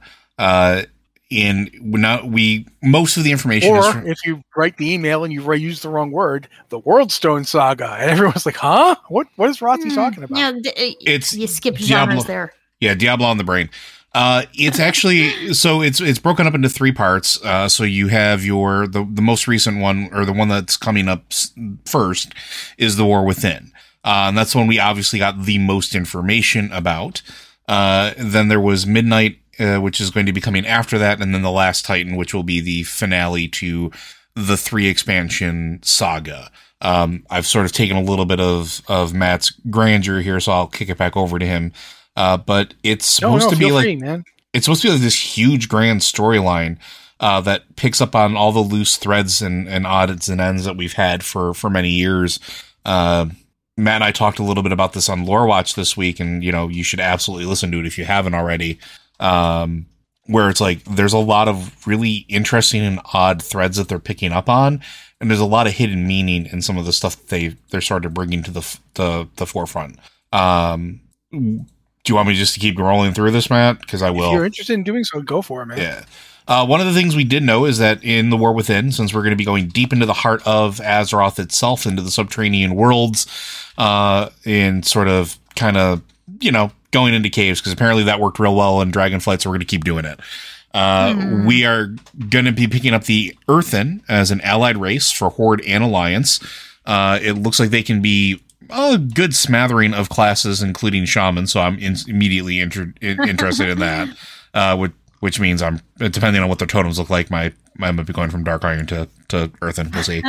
Most of the information or if you write the email and you use the wrong word, the Worldstone Saga, and everyone's like, huh? What is Rotzi talking about? Yeah, you skip genres there. Yeah, Diablo on the brain. It's actually, so it's broken up into 3 parts. So you have the most recent one, or the one that's coming up first, is the War Within. And that's the one we obviously got the most information about. Then there was Midnight, which is going to be coming after that, and then the Last Titan, which will be the finale to the 3 expansion saga. I've sort of taken a little bit of Matt's grandeur here, so I'll kick it back over to him. But it's supposed to be like, man. It's supposed to be like this huge grand storyline that picks up on all the loose threads and odds and ends that we've had for many years. Matt and I talked a little bit about this on Lore Watch this week, and you should absolutely listen to it if you haven't already. Where it's like there's a lot of really interesting and odd threads that they're picking up on, and there's a lot of hidden meaning in some of the stuff that they're starting to bring into the forefront. Do you want me just to keep rolling through this, Matt? Because I will. If you're interested in doing so, go for it, man. Yeah. One of the things we did know is that in the War Within, since we're going to be going deep into the heart of Azeroth itself, into the subterranean worlds, and sort of kind of, going into caves, because apparently that worked real well in Dragonflight, so we're going to keep doing it. We are going to be picking up the Earthen as an allied race for Horde and Alliance. It looks like they can be a good smattering of classes, including Shaman, so I'm immediately interested in that, which means I'm, depending on what their totems look like, I might be going from Dark Iron to Earthen. We'll see.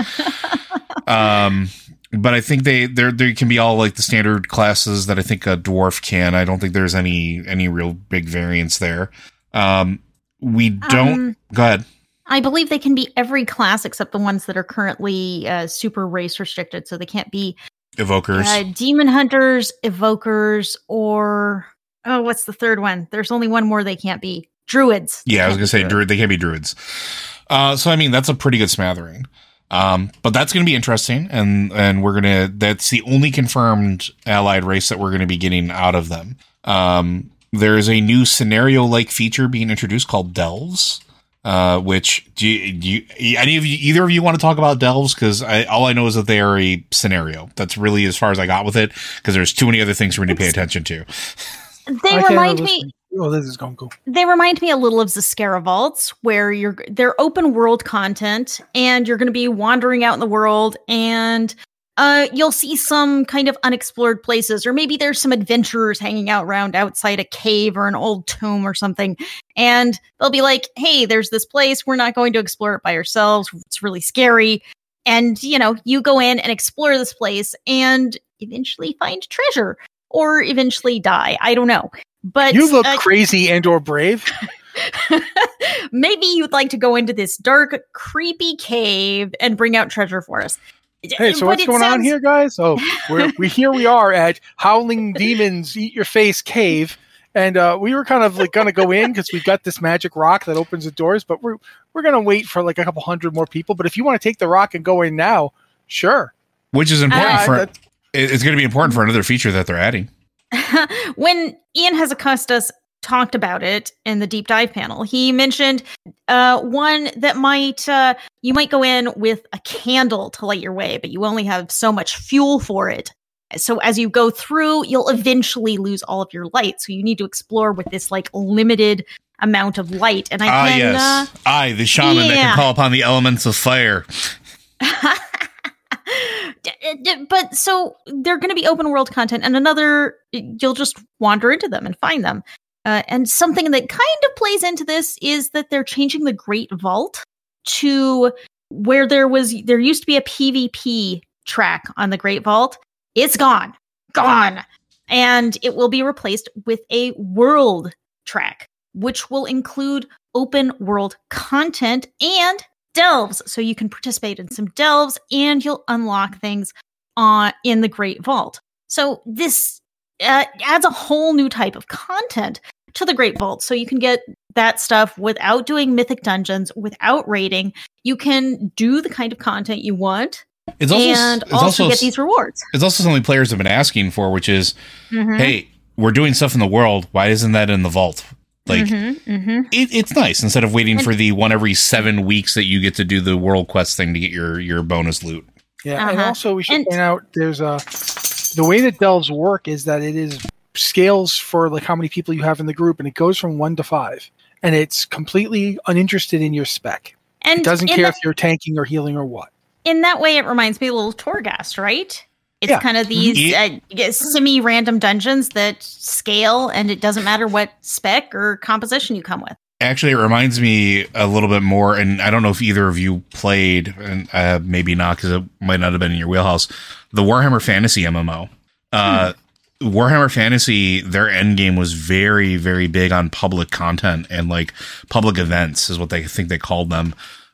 But I think they can be all like the standard classes that I think a dwarf can. I don't think there's any real big variance there. We don't. Go ahead. I believe they can be every class except the ones that are currently super race restricted, so they can't be evokers, demon hunters, evokers, or what's the third one? There's only one more they can't be. Druids. Yeah, I was gonna say druid. They can't be druids. So I mean that's a pretty good smattering. But that's going to be interesting, and that's the only confirmed allied race that we're going to be getting out of them. There is a new scenario-like feature being introduced called Delves, which either of you want to talk about Delves? Because all I know is that they are a scenario. That's really as far as I got with it, because there's too many other things for me to pay attention to. They remind me. Oh, this is going cool. They remind me a little of Zeskara Vaults, where they're open world content, and you're going to be wandering out in the world, and you'll see some kind of unexplored places, or maybe there's some adventurers hanging out around outside a cave or an old tomb or something, and they'll be like, "Hey, there's this place. We're not going to explore it by ourselves. It's really scary." And you go in and explore this place, and eventually find treasure, or eventually die. I don't know. But you look crazy and/or brave. Maybe you'd like to go into this dark, creepy cave and bring out treasure for us. Hey, so what's going on here, guys? So we are at Howling Demons Eat Your Face Cave, and we were kind of like going to go in because we've got this magic rock that opens the doors, but we're going to wait for like a couple hundred more people. But if you want to take the rock and go in now, sure. Which is important it's going to be important for another feature that they're adding. When Ian has talked about it in the deep dive panel. He mentioned one that you might go in with a candle to light your way, but you only have so much fuel for it. So as you go through, you'll eventually lose all of your light. So you need to explore with this like limited amount of light. And the shaman that can call upon the elements of fire. But so they're going to be open world content, and you'll just wander into them and find them. And something that kind of plays into this is that they're changing the Great Vault to where there used to be a PvP track on the Great Vault. It's gone. And it will be replaced with a world track, which will include open world content and delves. So you can participate in some delves and you'll unlock things in the Great Vault. So this adds a whole new type of content to the Great Vault. So you can get that stuff without doing mythic dungeons, without raiding. You can do the kind of content you want. It's also get these rewards. It's also something players have been asking for, which is, hey, we're doing stuff in the world. Why isn't that in the vault? Like, it's nice instead of waiting for the one every 7 weeks that you get to do the world quest thing to get your bonus loot. Yeah, and also we should point out there's the way that delves work is that it is scales for like how many people you have in the group, and it goes from 1 to 5, and it's completely uninterested in your spec. And it doesn't care if you're tanking or healing or what. In that way, it reminds me a little Torghast, right? It's kind of these semi-random dungeons that scale, and it doesn't matter what spec or composition you come with. Actually, it reminds me a little bit more, and I don't know if either of you played, and maybe not because it might not have been in your wheelhouse, the Warhammer Fantasy MMO. Warhammer Fantasy, their end game was very, very big on public content and like public events is what they think they called them.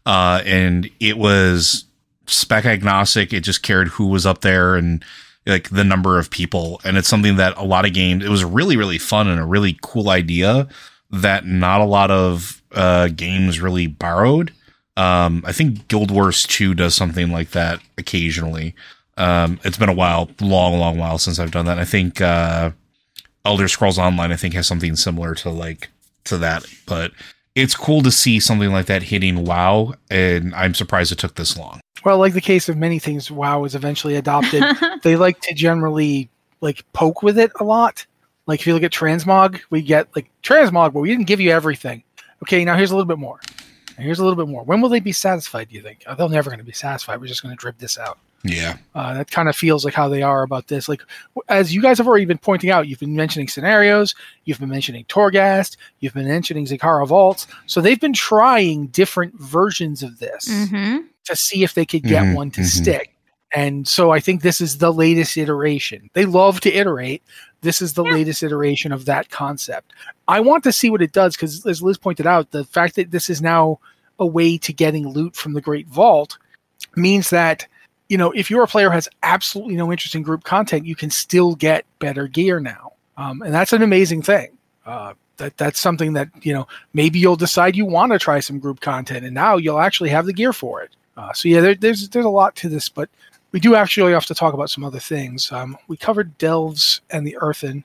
And it was spec agnostic. It just cared who was up there and like the number of people. And it's something that a lot of games, it was really, really fun and a really cool idea that not a lot of games really borrowed. I think Guild Wars 2 does something like that occasionally. It's been a while, long while since I've done that. I think Elder Scrolls Online, I think, has something similar to that. But it's cool to see something like that hitting WoW, and I'm surprised it took this long. Well, like the case of many things, WoW was eventually adopted. They like to generally like poke with it a lot. Like if you look at Transmog, we get like Transmog, but we didn't give you everything. Okay, now here's a little bit more. And here's a little bit more. When will they be satisfied, do you think? They're never going to be satisfied. We're just going to drip this out. Yeah. That kind of feels like how they are about this. Like, as you guys have already been pointing out, you've been mentioning scenarios, you've been mentioning Torghast, you've been mentioning Zakara Vaults. So they've been trying different versions of this to see if they could get one to stick. And so I think this is the latest iteration. They love to iterate. This is the latest iteration of that concept. I want to see what it does because, as Liz pointed out, the fact that this is now a way to getting loot from the Great Vault means that, you know, if your player has absolutely no interest in group content, you can still get better gear now. And that's an amazing thing. That's something that, you know, maybe you'll decide you want to try some group content and now you'll actually have the gear for it. So yeah, there's a lot to this, but we do actually have to talk about some other things. We covered Delves and the Earthen.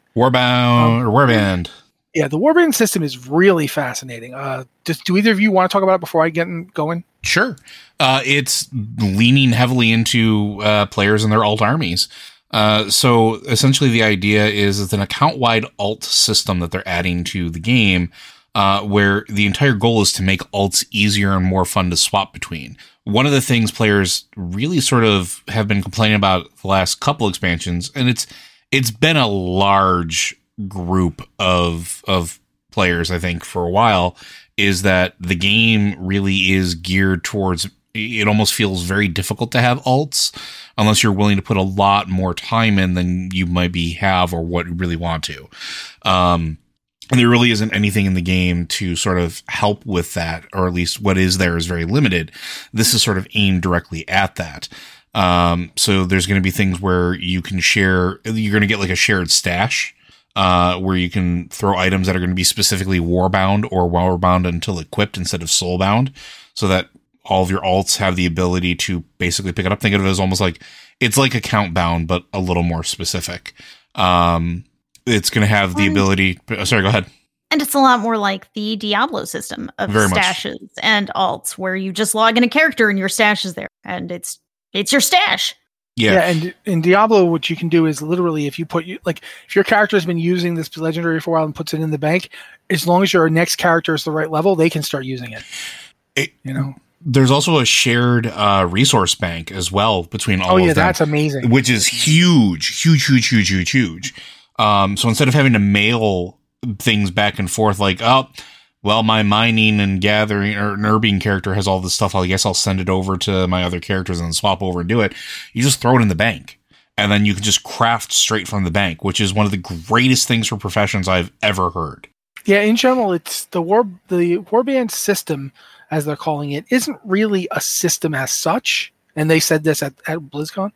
Warband. Yeah, the Warband system is really fascinating. Do either of you want to talk about it before I get going? Sure. It's leaning heavily into players and their alt armies. So essentially the idea is it's an account-wide alt system that they're adding to the game, where the entire goal is to make alts easier and more fun to swap between. One of the things players really sort of have been complaining about the last couple expansions, and it's been a large group of players, I think, for a while, is that the game really is geared towards, it almost feels very difficult to have alts unless you're willing to put a lot more time in than you might have or what you really want to. And there really isn't anything in the game to sort of help with that, or at least what is there is very limited. This is sort of aimed directly at that. So there's going to be things where you can share, you're going to get like a shared stash, where you can throw items that are going to be specifically warbound or warbound until equipped instead of soulbound, so that all of your alts have the ability to basically pick it up. Think of it as almost like, it's like account bound, but a little more specific. It's going to have the ability. Sorry, go ahead. And it's a lot more like the Diablo system of Very much. stashes and alts, where you just log in a character and your stash is there, and it's your stash. Yeah. And in Diablo, what you can do is literally if your character has been using this legendary for a while and puts it in the bank, as long as your next character is the right level, they can start using it. There's also a shared resource bank as well between all of them. Oh yeah, that's amazing. Which is huge. So instead of having to mail things back and forth like, my mining and gathering or nurbing character has all this stuff, I guess I'll send it over to my other characters and swap over and do it. You just throw it in the bank. And then you can just craft straight from the bank, which is one of the greatest things for professions I've ever heard. Yeah, in general, it's the warband system, as they're calling it, isn't really a system as such. And they said this at BlizzCon.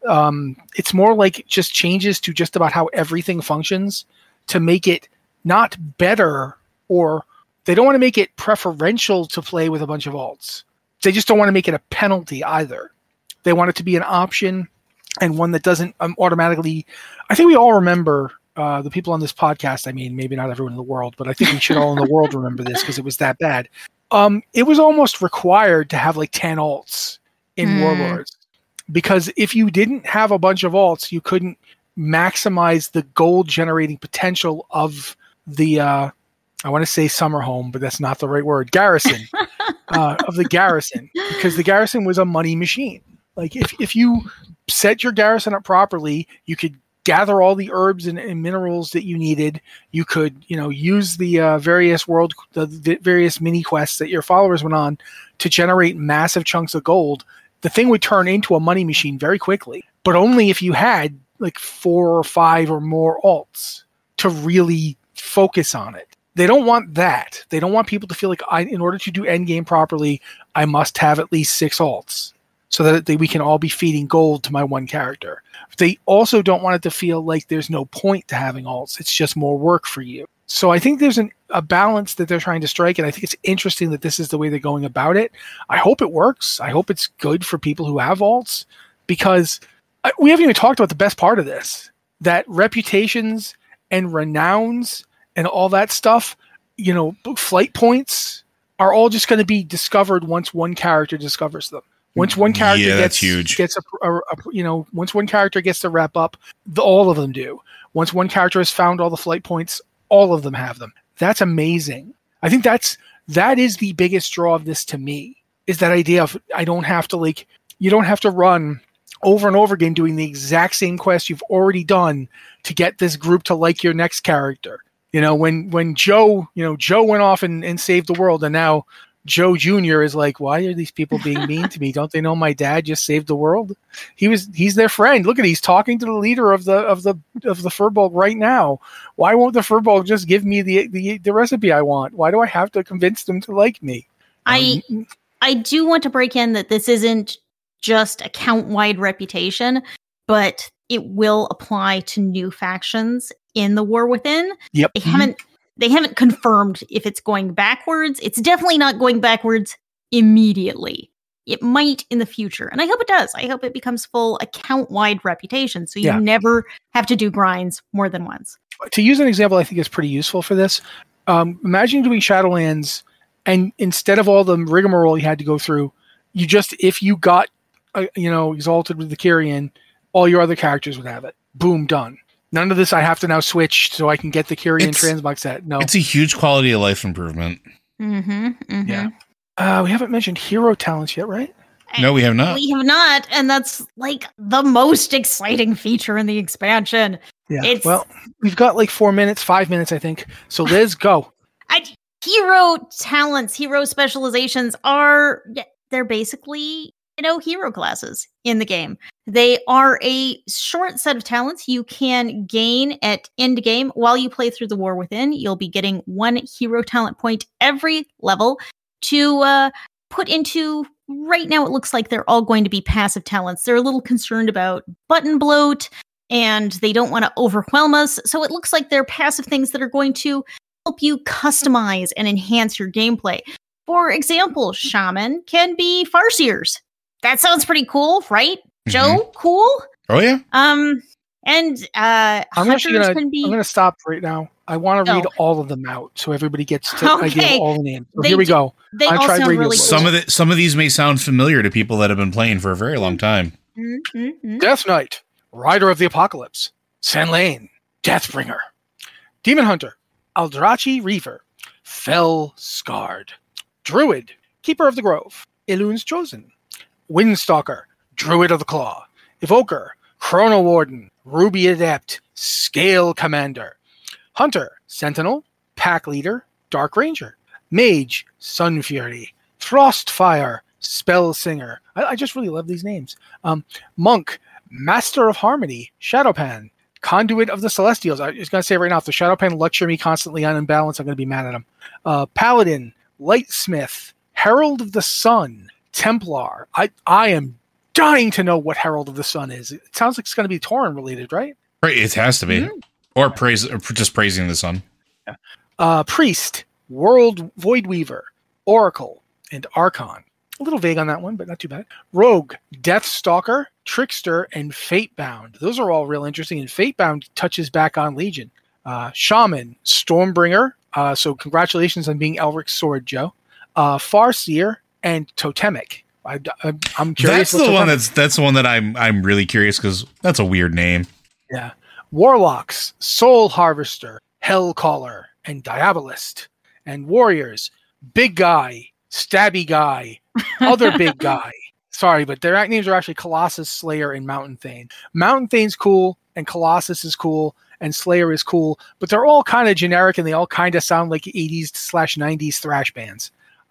It's more like just changes to just about how everything functions to make it not better, or they don't want to make it preferential to play with a bunch of alts. They just don't want to make it a penalty either. They want it to be an option and one that doesn't automatically. I think we all remember the people on this podcast. I mean, maybe not everyone in the world, but I think we should all in the world remember this because it was that bad. It was almost required to have like 10 alts in Warlords, because if you didn't have a bunch of alts, you couldn't maximize the gold generating potential of the I want to say summer home, but that's not the right word. Garrison of the garrison, because the garrison was a money machine. Like if you set your garrison up properly, you could gather all the herbs and minerals that you needed. You could, use the various mini quests that your followers went on to generate massive chunks of gold. The thing would turn into a money machine very quickly, but only if you had like 4 or 5 or more alts to really focus on it. They don't want that. They don't want people to feel like in order to do endgame properly, I must have at least 6 alts so that we can all be feeding gold to my one character. They also don't want it to feel like there's no point to having alts. It's just more work for you. So I think there's a balance that they're trying to strike, and I think it's interesting that this is the way they're going about it. I hope it works. I hope it's good for people who have alts, because we haven't even talked about the best part of this, that reputations and renowns and all that stuff, flight points are all just going to be discovered once one character discovers them. Once one character gets once one character gets to wrap up, all of them do. Once one character has found all the flight points, all of them have them. That's amazing. I think that is the biggest draw of this to me, is that idea of you don't have to run over and over again doing the exact same quest you've already done to get this group to like your next character. When Joe went off and saved the world, and now Joe Jr. is like, why are these people being mean to me? Don't they know my dad just saved the world? He's their friend. Look at, he's talking to the leader of the Furbolg right now. Why won't the Furbolg just give me the recipe I want? Why do I have to convince them to like me? I do want to break in that this isn't just account-wide reputation, but it will apply to new factions in the War Within. Yep. They haven't confirmed if it's going backwards. It's definitely not going backwards immediately. It might in the future. And I hope it does. I hope it becomes full account-wide reputation, so you never have to do grinds more than once. To use an example I think is pretty useful for this, imagine doing Shadowlands, and instead of all the rigmarole you had to go through, if you got exalted with the Kyrian, all your other characters would have it. Boom, done. None of this I have to now switch so I can get the Kyrian transmog set. No. It's a huge quality of life improvement. Mm-hmm. Yeah. We haven't mentioned hero talents yet, right? No, we have not. We have not, and that's like the most exciting feature in the expansion. Yeah. Well, we've got like 5 minutes, I think. So Liz, go. Hero talents, hero specializations they're basically, hero classes in the game. They are a short set of talents you can gain at end game. While you play through the War Within, you'll be getting 1 hero talent point every level to put into. Right now, it looks like they're all going to be passive talents. They're a little concerned about button bloat, and they don't want to overwhelm us. So it looks like they're passive things that are going to help you customize and enhance your gameplay. For example, Shaman can be Farseers. That sounds pretty cool, right? Joe, cool? Oh, yeah. And I'm Hunters can be... I'm going to stop right now I want to read all of them out so everybody gets to idea of all the names. So here we go. They all sound really cool. Some of these may sound familiar to people that have been playing for a very long time. Mm-hmm. Death Knight, Rider of the Apocalypse, Sanlane, Deathbringer, Demon Hunter, Aldrachi Reaver, Fell Scarred, Druid, Keeper of the Grove, Ilune's Chosen, Windstalker, Druid of the Claw, Evoker, Chrono Warden, Ruby Adept, Scale Commander, Hunter, Sentinel, Pack Leader, Dark Ranger, Mage, Sun Fury, Frostfire, Spell Singer. I just really love these names. Monk, Master of Harmony, Shadowpan, Conduit of the Celestials. I was going to say right now, if the Shadowpan lecture me constantly on Imbalance, I'm going to be mad at him. Paladin, Lightsmith, Herald of the Sun, Templar. I am dying to know what Herald of the Sun is. It sounds like it's going to be Tauren related, right? Right, it has to be. Mm-hmm. Or just praising the sun. Yeah. Priest, World Voidweaver, Oracle, and Archon. A little vague on that one, but not too bad. Rogue, Deathstalker, Trickster, and Fatebound. Those are all real interesting, and Fatebound touches back on Legion. Shaman, Stormbringer. So congratulations on being Elric's sword, Joe. Farseer, and Totemic. I'm curious. That's the one that I'm really curious because that's a weird name. Yeah. Warlocks, Soul Harvester, Hellcaller, and Diabolist. And Warriors, Big Guy, Stabby Guy, Other Big Guy. Sorry, but their names are actually Colossus, Slayer, and Mountain Thane. Mountain Thane's cool, and Colossus is cool, and Slayer is cool, but they're all kind of generic, and they all kind of sound like 80s/90s thrash bands.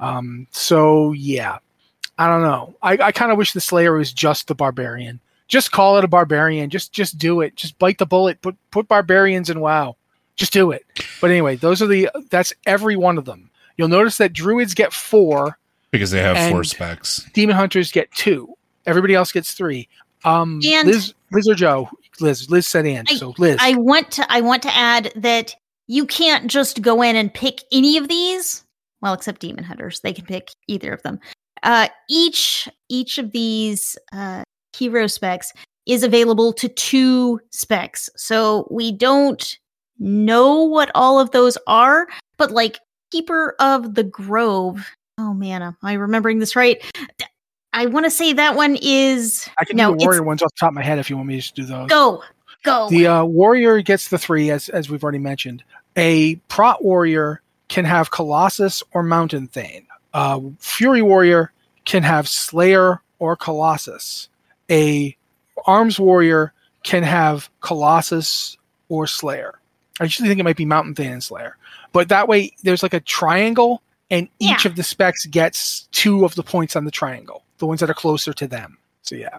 So, yeah. I don't know. I kind of wish the Slayer was just the Barbarian. Just call it a Barbarian. Just do it. Just bite the bullet. Put Barbarians in WoW. Just do it. But anyway, that's every one of them. You'll notice that Druids get 4. Because they have 4 specs. Demon Hunters get 2. Everybody else gets 3. Liz or Joe? Liz said and. So Liz. I want to add that you can't just go in and pick any of these. Well, except Demon Hunters. They can pick either of them. Each of these hero specs is available to 2 specs. So we don't know what all of those are, but like Keeper of the Grove. Oh man, am I remembering this right? I want to say that one is... I can do the Warrior ones off the top of my head if you want me to just do those. Go. The Warrior gets the 3, as we've already mentioned. A Prot Warrior can have Colossus or Mountain Thane. Fury Warrior can have Slayer or Colossus. A Arms Warrior can have Colossus or Slayer. I usually think it might be Mountain Thane and Slayer. But that way, there's like a triangle, and each of the specs gets 2 of the points on the triangle. The ones that are closer to them. So, yeah.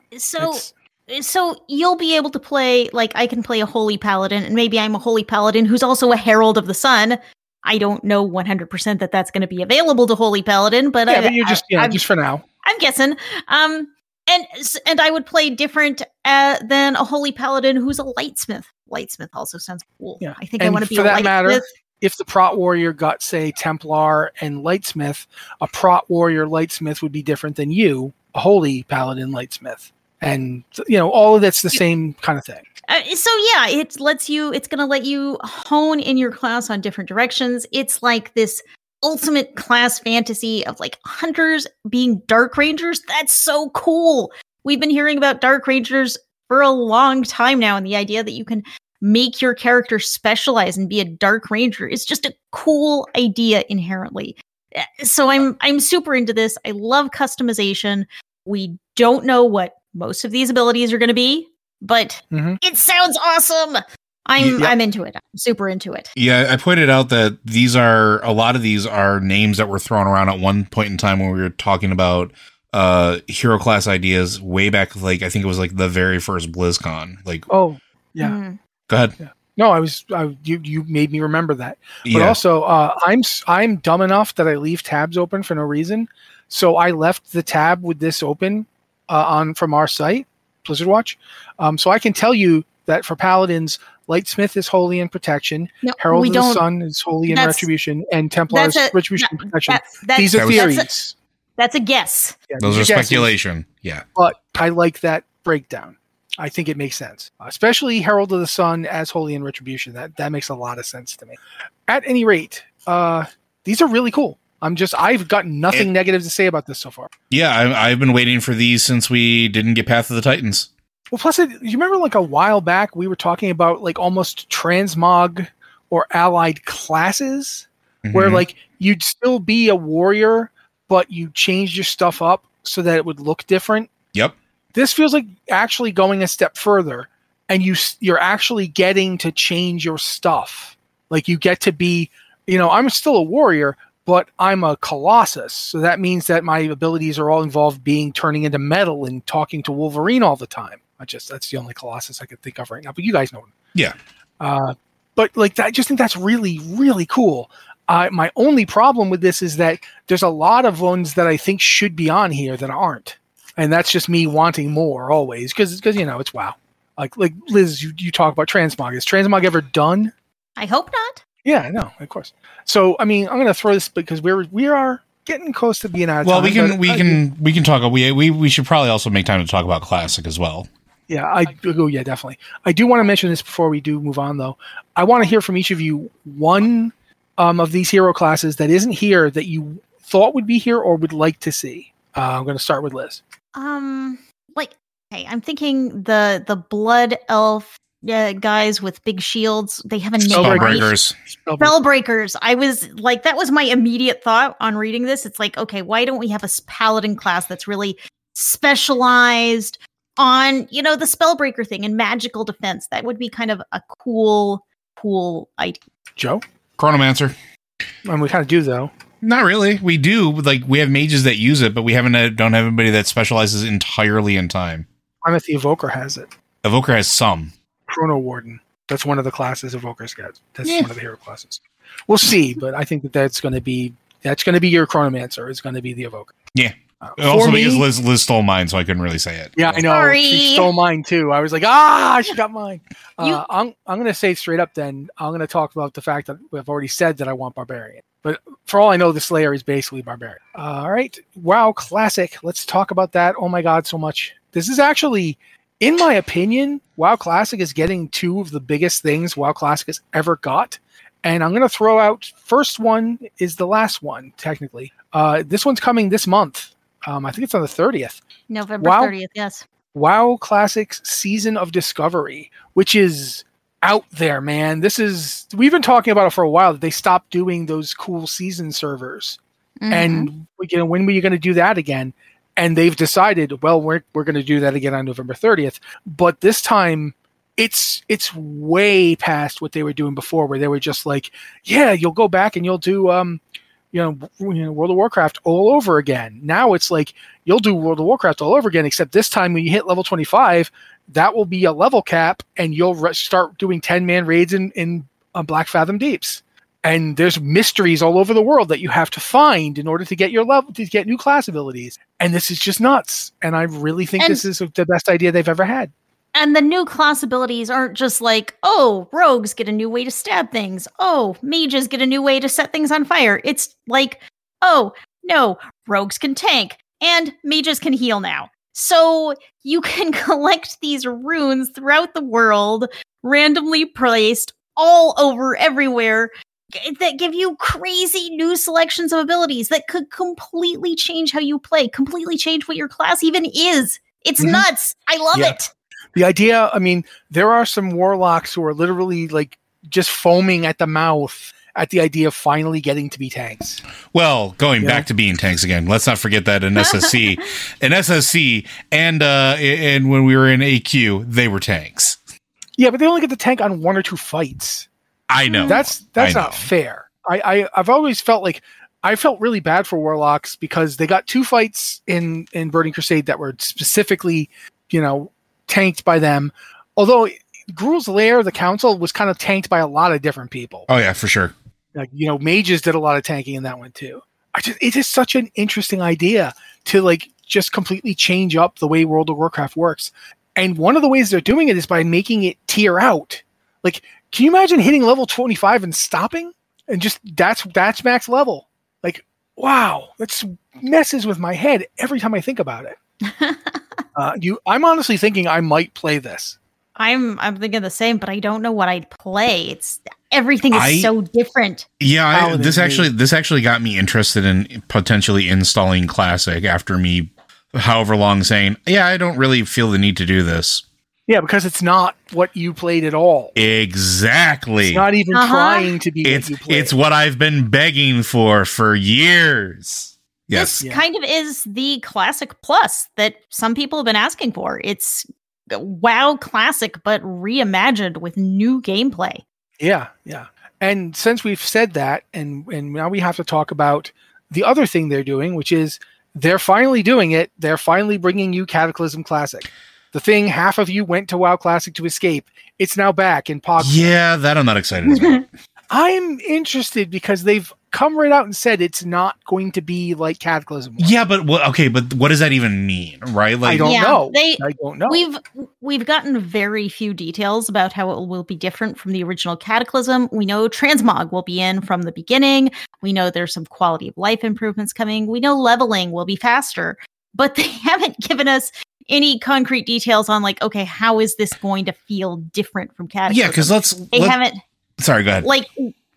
So you'll be able to play, like, I can play a Holy Paladin, and maybe I'm a Holy Paladin who's also a Herald of the Sun. I don't know 100% that that's going to be available to Holy Paladin, but but you're just for now. I'm guessing. And I would play different than a Holy Paladin who's a Lightsmith. Lightsmith also sounds cool. Yeah. I think I want to be a Lightsmith. For that matter, if the Prot Warrior got, say, Templar and Lightsmith, a Prot Warrior Lightsmith would be different than you, a Holy Paladin Lightsmith. And, all of that's the same kind of thing. It's going to let you hone in your class on different directions. It's like this ultimate class fantasy of like hunters being Dark Rangers. That's so cool. We've been hearing about Dark Rangers for a long time now, and the idea that you can make your character specialize and be a Dark Ranger is just a cool idea inherently. So I'm super into this. I love customization. We don't know what most of these abilities are going to be, but it sounds awesome. I'm into it. I'm super into it. Yeah, I pointed out that a lot of these are names that were thrown around at one point in time when we were talking about hero class ideas way back, like I think it was like the very first BlizzCon. Like, oh yeah, go ahead. Yeah. No, you made me remember that. But also, I'm dumb enough that I leave tabs open for no reason. So I left the tab with this open from our site, Blizzard Watch. So I can tell you that for Paladins, Lightsmith is holy in protection, Herald of the Sun is holy in retribution, and Templar is retribution and protection. These are theories. That's a guess. Yeah, those are speculation. Yeah. But I like that breakdown. I think it makes sense, especially Herald of the Sun as Holy and Retribution. That makes a lot of sense to me. At any rate, these are really cool. I've got nothing negative to say about this so far. Yeah, I've been waiting for these since we didn't get Path of the Titans. Well, plus, you remember like a while back we were talking about like almost transmog or allied classes, where like you'd still be a warrior, but you changed your stuff up so that it would look different. Yep. This feels like actually going a step further, and you're actually getting to change your stuff. Like you get to be, I'm still a warrior, but I'm a Colossus. So that means that my abilities are all involved turning into metal and talking to Wolverine all the time. That's the only Colossus I could think of right now, but you guys know him. Yeah. But like I just think that's really, really cool. My only problem with this is that there's a lot of ones that I think should be on here that aren't. And that's just me wanting more always, because it's WoW. Like Liz, you talk about transmog. Is transmog ever done? I hope not. Yeah, no, of course. So I mean, I'm going to throw this because we are getting close to being out of time. Well, we can talk. We should probably also make time to talk about Classic as well. Yeah, definitely. I do want to mention this before we do move on, though. I want to hear from each of you one of these hero classes that isn't here that you thought would be here or would like to see. I'm going to start with Liz. I'm thinking the blood elf guys with big shields. They have a name. Spellbreakers. Spellbreakers. I was like, that was my immediate thought on reading this. It's like, okay, why don't we have a paladin class that's really specialized on, the spellbreaker thing and magical defense? That would be kind of a cool idea. Joe? Chronomancer. And we kind of do, though. Not really. We do. Like, we have mages that use it, but we don't have anybody that specializes entirely in time. I bet the Evoker has it. Evoker has some. Chrono Warden. That's one of the classes Evoker's got. That's one of the hero classes. We'll see, but I think that's going to be your Chronomancer. It's going to be the Evoker. Yeah. Also because Liz stole mine, so I couldn't really say it. Yeah, I know. Sorry. She stole mine too. I was like, she got mine. I'm going to say straight up then, I'm going to talk about the fact that I've already said that I want Barbarian. But for all I know, the Slayer is basically Barbarian. All right. WoW Classic. Let's talk about that. Oh my God, so much. This is actually, in my opinion, WoW Classic is getting two of the biggest things WoW Classic has ever got. And I'm going to throw out, first one is the last one, technically. This one's coming this month. I think it's on the 30th. November 30th, yes. WoW Classic's Season of Discovery, which is out there, man. We've been talking about it for a while, that they stopped doing those cool season servers. Mm-hmm. And when were you going to do that again? And they've decided, well, we're going to do that again on November 30th. But this time, it's way past what they were doing before, where they were just like, yeah, you'll go back and you'll do World of Warcraft all over again. Now it's like you'll do World of Warcraft all over again, except this time when you hit level 25, that will be a level cap, and you'll start doing 10-man raids in Black Fathom Deeps. And there's mysteries all over the world that you have to find in order to get your level, to get new class abilities. And this is just nuts. And I really think this is the best idea they've ever had. And the new class abilities aren't just like, oh, rogues get a new way to stab things. Oh, mages get a new way to set things on fire. It's like, oh, no, rogues can tank and mages can heal now. So you can collect these runes throughout the world, randomly placed all over everywhere, that give you crazy new selections of abilities that could completely change how you play, completely change what your class even is. It's nuts. I love it. The idea, I mean, there are some warlocks who are literally like just foaming at the mouth at the idea of finally getting to be tanks. Well, going back to being tanks again, let's not forget that in SSC, and when we were in AQ, they were tanks. Yeah, but they only get to tank on one or two fights. I know. That's not fair. I've always felt like I felt really bad for warlocks because they got two fights in Burning Crusade that were specifically, tanked by them. Although Gruul's Lair, the council, was kind of tanked by a lot of different people. Oh yeah, for sure. Like, mages did a lot of tanking in that one too. It is such an interesting idea to like just completely change up the way World of Warcraft works. And one of the ways they're doing it is by making it tier out. Like, can you imagine hitting level 25 and stopping? And just that's max level. Like, wow, that messes with my head every time I think about it. I'm honestly thinking I might play this. I'm thinking the same, but I don't know what I'd play. Everything is so different. Yeah, this actually got me interested in potentially installing Classic after me however long saying, yeah, I don't really feel the need to do this. Yeah, because it's not what you played at all. Exactly. It's not even trying to be what you played. It's what I've been begging for years. Yes. This kind of is the Classic Plus that some people have been asking for. It's WoW Classic, but reimagined with new gameplay. Yeah. And since we've said that, and now we have to talk about the other thing they're doing, which is they're finally doing it. They're finally bringing you Cataclysm Classic. The thing half of you went to WoW Classic to escape. It's now back in POG. Yeah, that I'm not excited about. I'm interested because they've come right out and said it's not going to be like Cataclysm. Yeah, but what does that even mean, right? Like, I don't know. I don't know. We've gotten very few details about how it will be different from the original Cataclysm. We know Transmog will be in from the beginning. We know there's some quality of life improvements coming. We know leveling will be faster, but they haven't given us any concrete details on like, okay, how is this going to feel different from Cataclysm? Yeah, because they haven't. Sorry, go ahead. Like,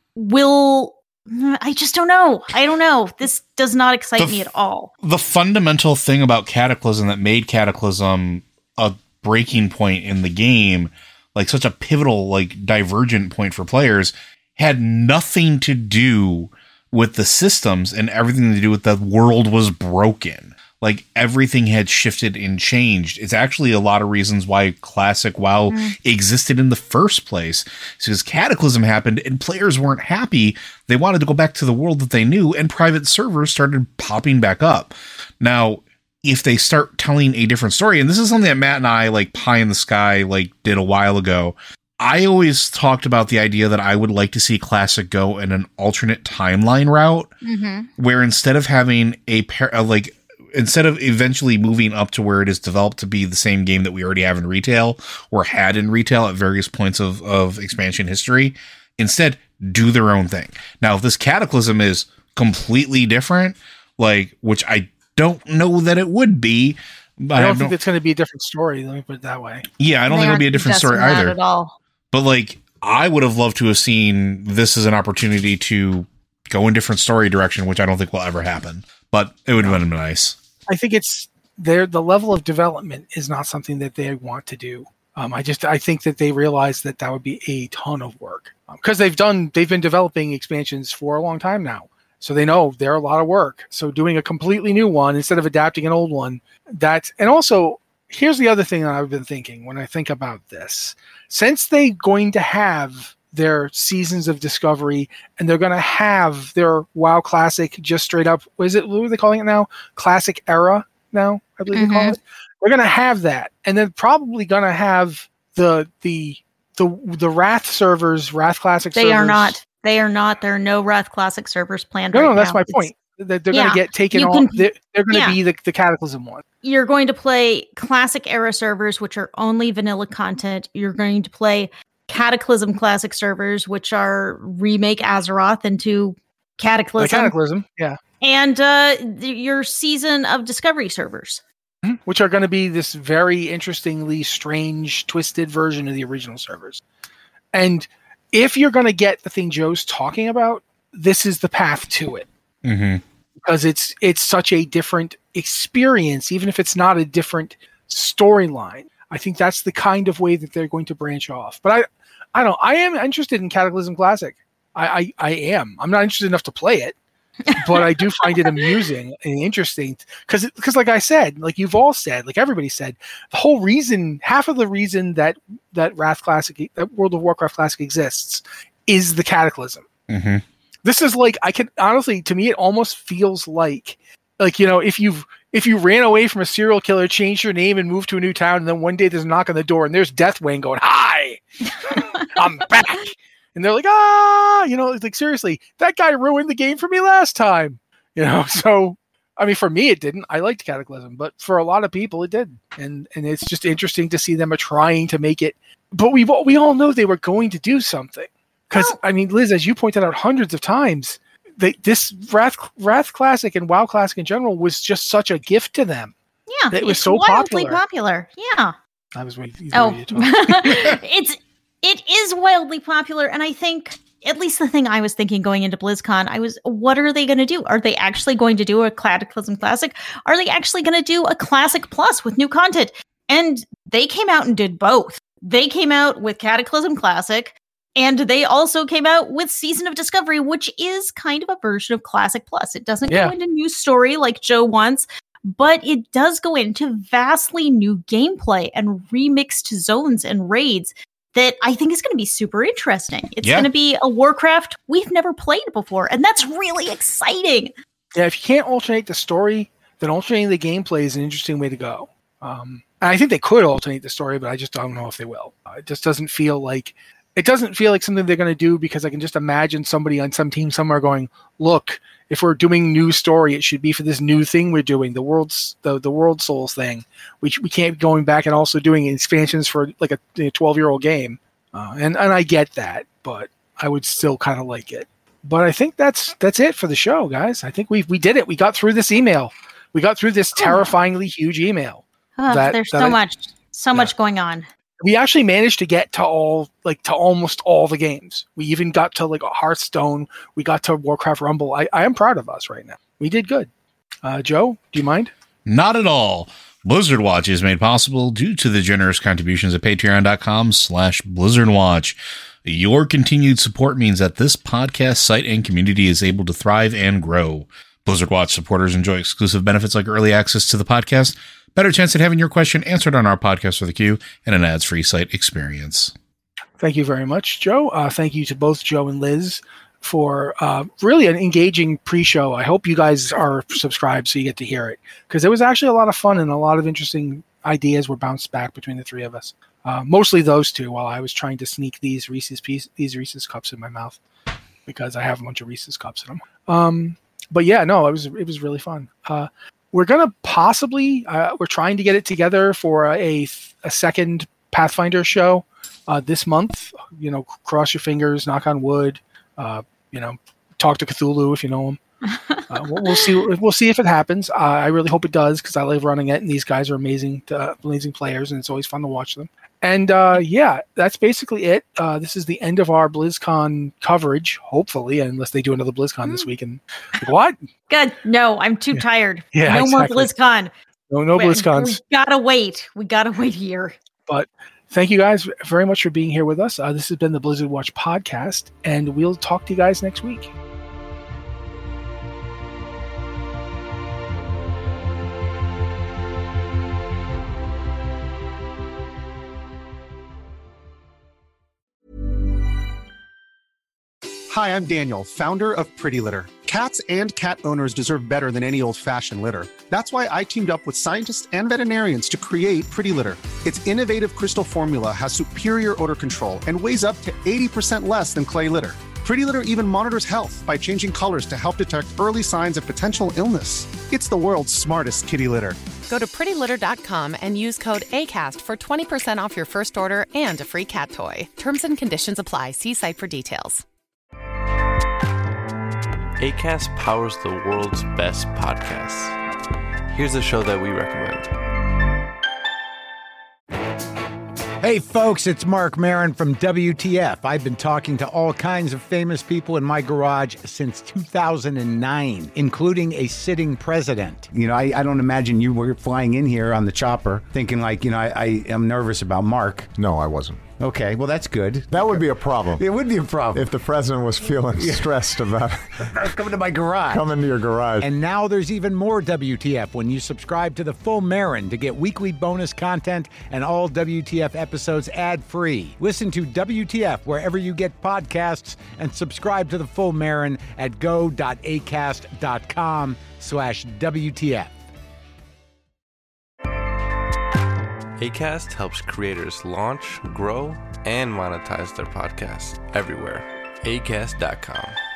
I just don't know. I don't know. This does not excite me at all. The fundamental thing about Cataclysm that made Cataclysm a breaking point in the game, like such a pivotal, like divergent point for players, had nothing to do with the systems and everything to do with the world was broken. Like everything had shifted and changed. It's actually a lot of reasons why Classic WoW existed in the first place. Because Cataclysm happened and players weren't happy. They wanted to go back to the world that they knew, and private servers started popping back up. Now, if they start telling a different story, and this is something that Matt and I, like Pie in the Sky, like did a while ago. I always talked about the idea that I would like to see Classic go in an alternate timeline route, where instead of having instead of eventually moving up to where it is developed to be the same game that we already have in retail or had in retail at various points of expansion history, instead do their own thing. Now, if this Cataclysm is completely different, like, which I don't know that it would be. I don't think it's going to be a different story. Let me put it that way. Yeah, I don't think it'll be a different story either. At all. But like, I would have loved to have seen this as an opportunity to go in different story direction, which I don't think will ever happen. But it would have been nice. I think it's the level of development is not something that they want to do. I think that they realize that would be a ton of work because they've been developing expansions for a long time now. So they know they're a lot of work. So doing a completely new one instead of adapting an old one, and also here's the other thing that I've been thinking when I think about this. Since they're going to have their Seasons of Discovery and they're going to have their WoW Classic just straight up, what are they calling it now? Classic Era now, I believe they call it. They're going to have that. And they're probably going to have the Wrath servers, Wrath Classic servers. They are not. There are no Wrath Classic servers planned right now. No, that's my point. They're going to get taken off. They're going to be the Cataclysm one. You're going to play Classic Era servers, which are only vanilla content. You're going to play Cataclysm Classic servers, which are remake Azeroth into Cataclysm. Yeah. And your Season of Discovery servers. Which are going to be this very interestingly strange, twisted version of the original servers. And if you're going to get the thing Joe's talking about, this is the path to it. Because it's such a different experience, even if it's not a different storyline. I think that's the kind of way that they're going to branch off. But I am interested in Cataclysm Classic. I am. I'm not interested enough to play it, but I do find it amusing and interesting because like I said, like you've all said, like everybody said, half of the reason that Wrath Classic, that World of Warcraft Classic exists is the Cataclysm. This is like, I can honestly, to me, it almost feels like, if you ran away from a serial killer, changed your name and moved to a new town, and then one day there's a knock on the door and there's Deathwing going, "Hi, I'm back." And they're like, like seriously, that guy ruined the game for me last time. So, I mean, for me, it didn't. I liked Cataclysm, but for a lot of people, it did. And it's just interesting to see them trying to make it. But we all know they were going to do something. Because, I mean, Liz, as you pointed out hundreds of times, this Wrath Classic and WoW Classic in general was just such a gift to them. Yeah, it was it's so wildly popular. Yeah. I was waiting. It is wildly popular, and I think at least the thing I was thinking going into BlizzCon, what are they going to do? Are they actually going to do a Cataclysm Classic? Are they actually going to do a Classic Plus with new content? And they came out and did both. They came out with Cataclysm Classic, and they also came out with Season of Discovery, which is kind of a version of Classic Plus. It doesn't go into new story like Joe wants, but it does go into vastly new gameplay and remixed zones and raids that I think is going to be super interesting. It's going to be a Warcraft we've never played before, and that's really exciting. Yeah, if you can't alternate the story, then alternating the gameplay is an interesting way to go. And I think they could alternate the story, but I just don't know if they will. It just doesn't feel like something they're going to do, because I can just imagine somebody on some team somewhere going, "Look, if we're doing new story, it should be for this new thing we're doing, the World Souls thing. We can't be going back and also doing expansions for like a 12-year-old game." And I get that, but I would still kind of like it. But I think that's it for the show, guys. I think we did it. We got through this email. We got through this terrifyingly huge email. There's so much going on. We actually managed to get to almost all the games. We even got to like Hearthstone. We got to Warcraft Rumble. I am proud of us right now. We did good. Joe, do you mind? Not at all. Blizzard Watch is made possible due to the generous contributions at patreon.com/BlizzardWatch. Your continued support means that this podcast site and community is able to thrive and grow. Blizzard Watch supporters enjoy exclusive benefits like early access to the podcast, better chance at having your question answered on our podcast for the queue, and an ads-free site experience. Thank you very much, Joe. Thank you to both Joe and Liz for really an engaging pre-show. I hope you guys are subscribed so you get to hear it, because it was actually a lot of fun and a lot of interesting ideas were bounced back between the three of us. Mostly those two, while I was trying to sneak these Reese's cups in my mouth, because I have a bunch of Reese's cups in them. But yeah, no, it was really fun. We're going to possibly, we're trying to get it together for a second Pathfinder show this month. Cross your fingers, knock on wood, talk to Cthulhu if you know him. We'll see. We'll see if it happens. I really hope it does, because I love running it, and these guys are amazing players, and it's always fun to watch them. And yeah, that's basically it. This is the end of our BlizzCon coverage, hopefully, unless they do another BlizzCon this week. And what? Good. No, I'm too tired. Yeah, no exactly. more BlizzCon. No BlizzCons. We gotta wait. We gotta wait here. But thank you guys very much for being here with us. This has been the Blizzard Watch podcast, and we'll talk to you guys next week. Hi, I'm Daniel, founder of Pretty Litter. Cats and cat owners deserve better than any old-fashioned litter. That's why I teamed up with scientists and veterinarians to create Pretty Litter. Its innovative crystal formula has superior odor control and weighs up to 80% less than clay litter. Pretty Litter even monitors health by changing colors to help detect early signs of potential illness. It's the world's smartest kitty litter. Go to prettylitter.com and use code ACAST for 20% off your first order and a free cat toy. Terms and conditions apply. See site for details. Acast powers the world's best podcasts. Here's a show that we recommend. Hey folks, it's Mark Maron from WTF. I've been talking to all kinds of famous people in my garage since 2009, including a sitting president. I don't imagine you were flying in here on the chopper thinking I am nervous about Mark. No, I wasn't. Okay, well, that's good. That would be a problem. It would be a problem. If the president was feeling stressed about coming to my garage. Coming to your garage. And now there's even more WTF when you subscribe to the Full Marin to get weekly bonus content and all WTF episodes ad-free. Listen to WTF wherever you get podcasts and subscribe to the Full Marin at go.acast.com/WTF. Acast helps creators launch, grow, and monetize their podcasts everywhere. Acast.com.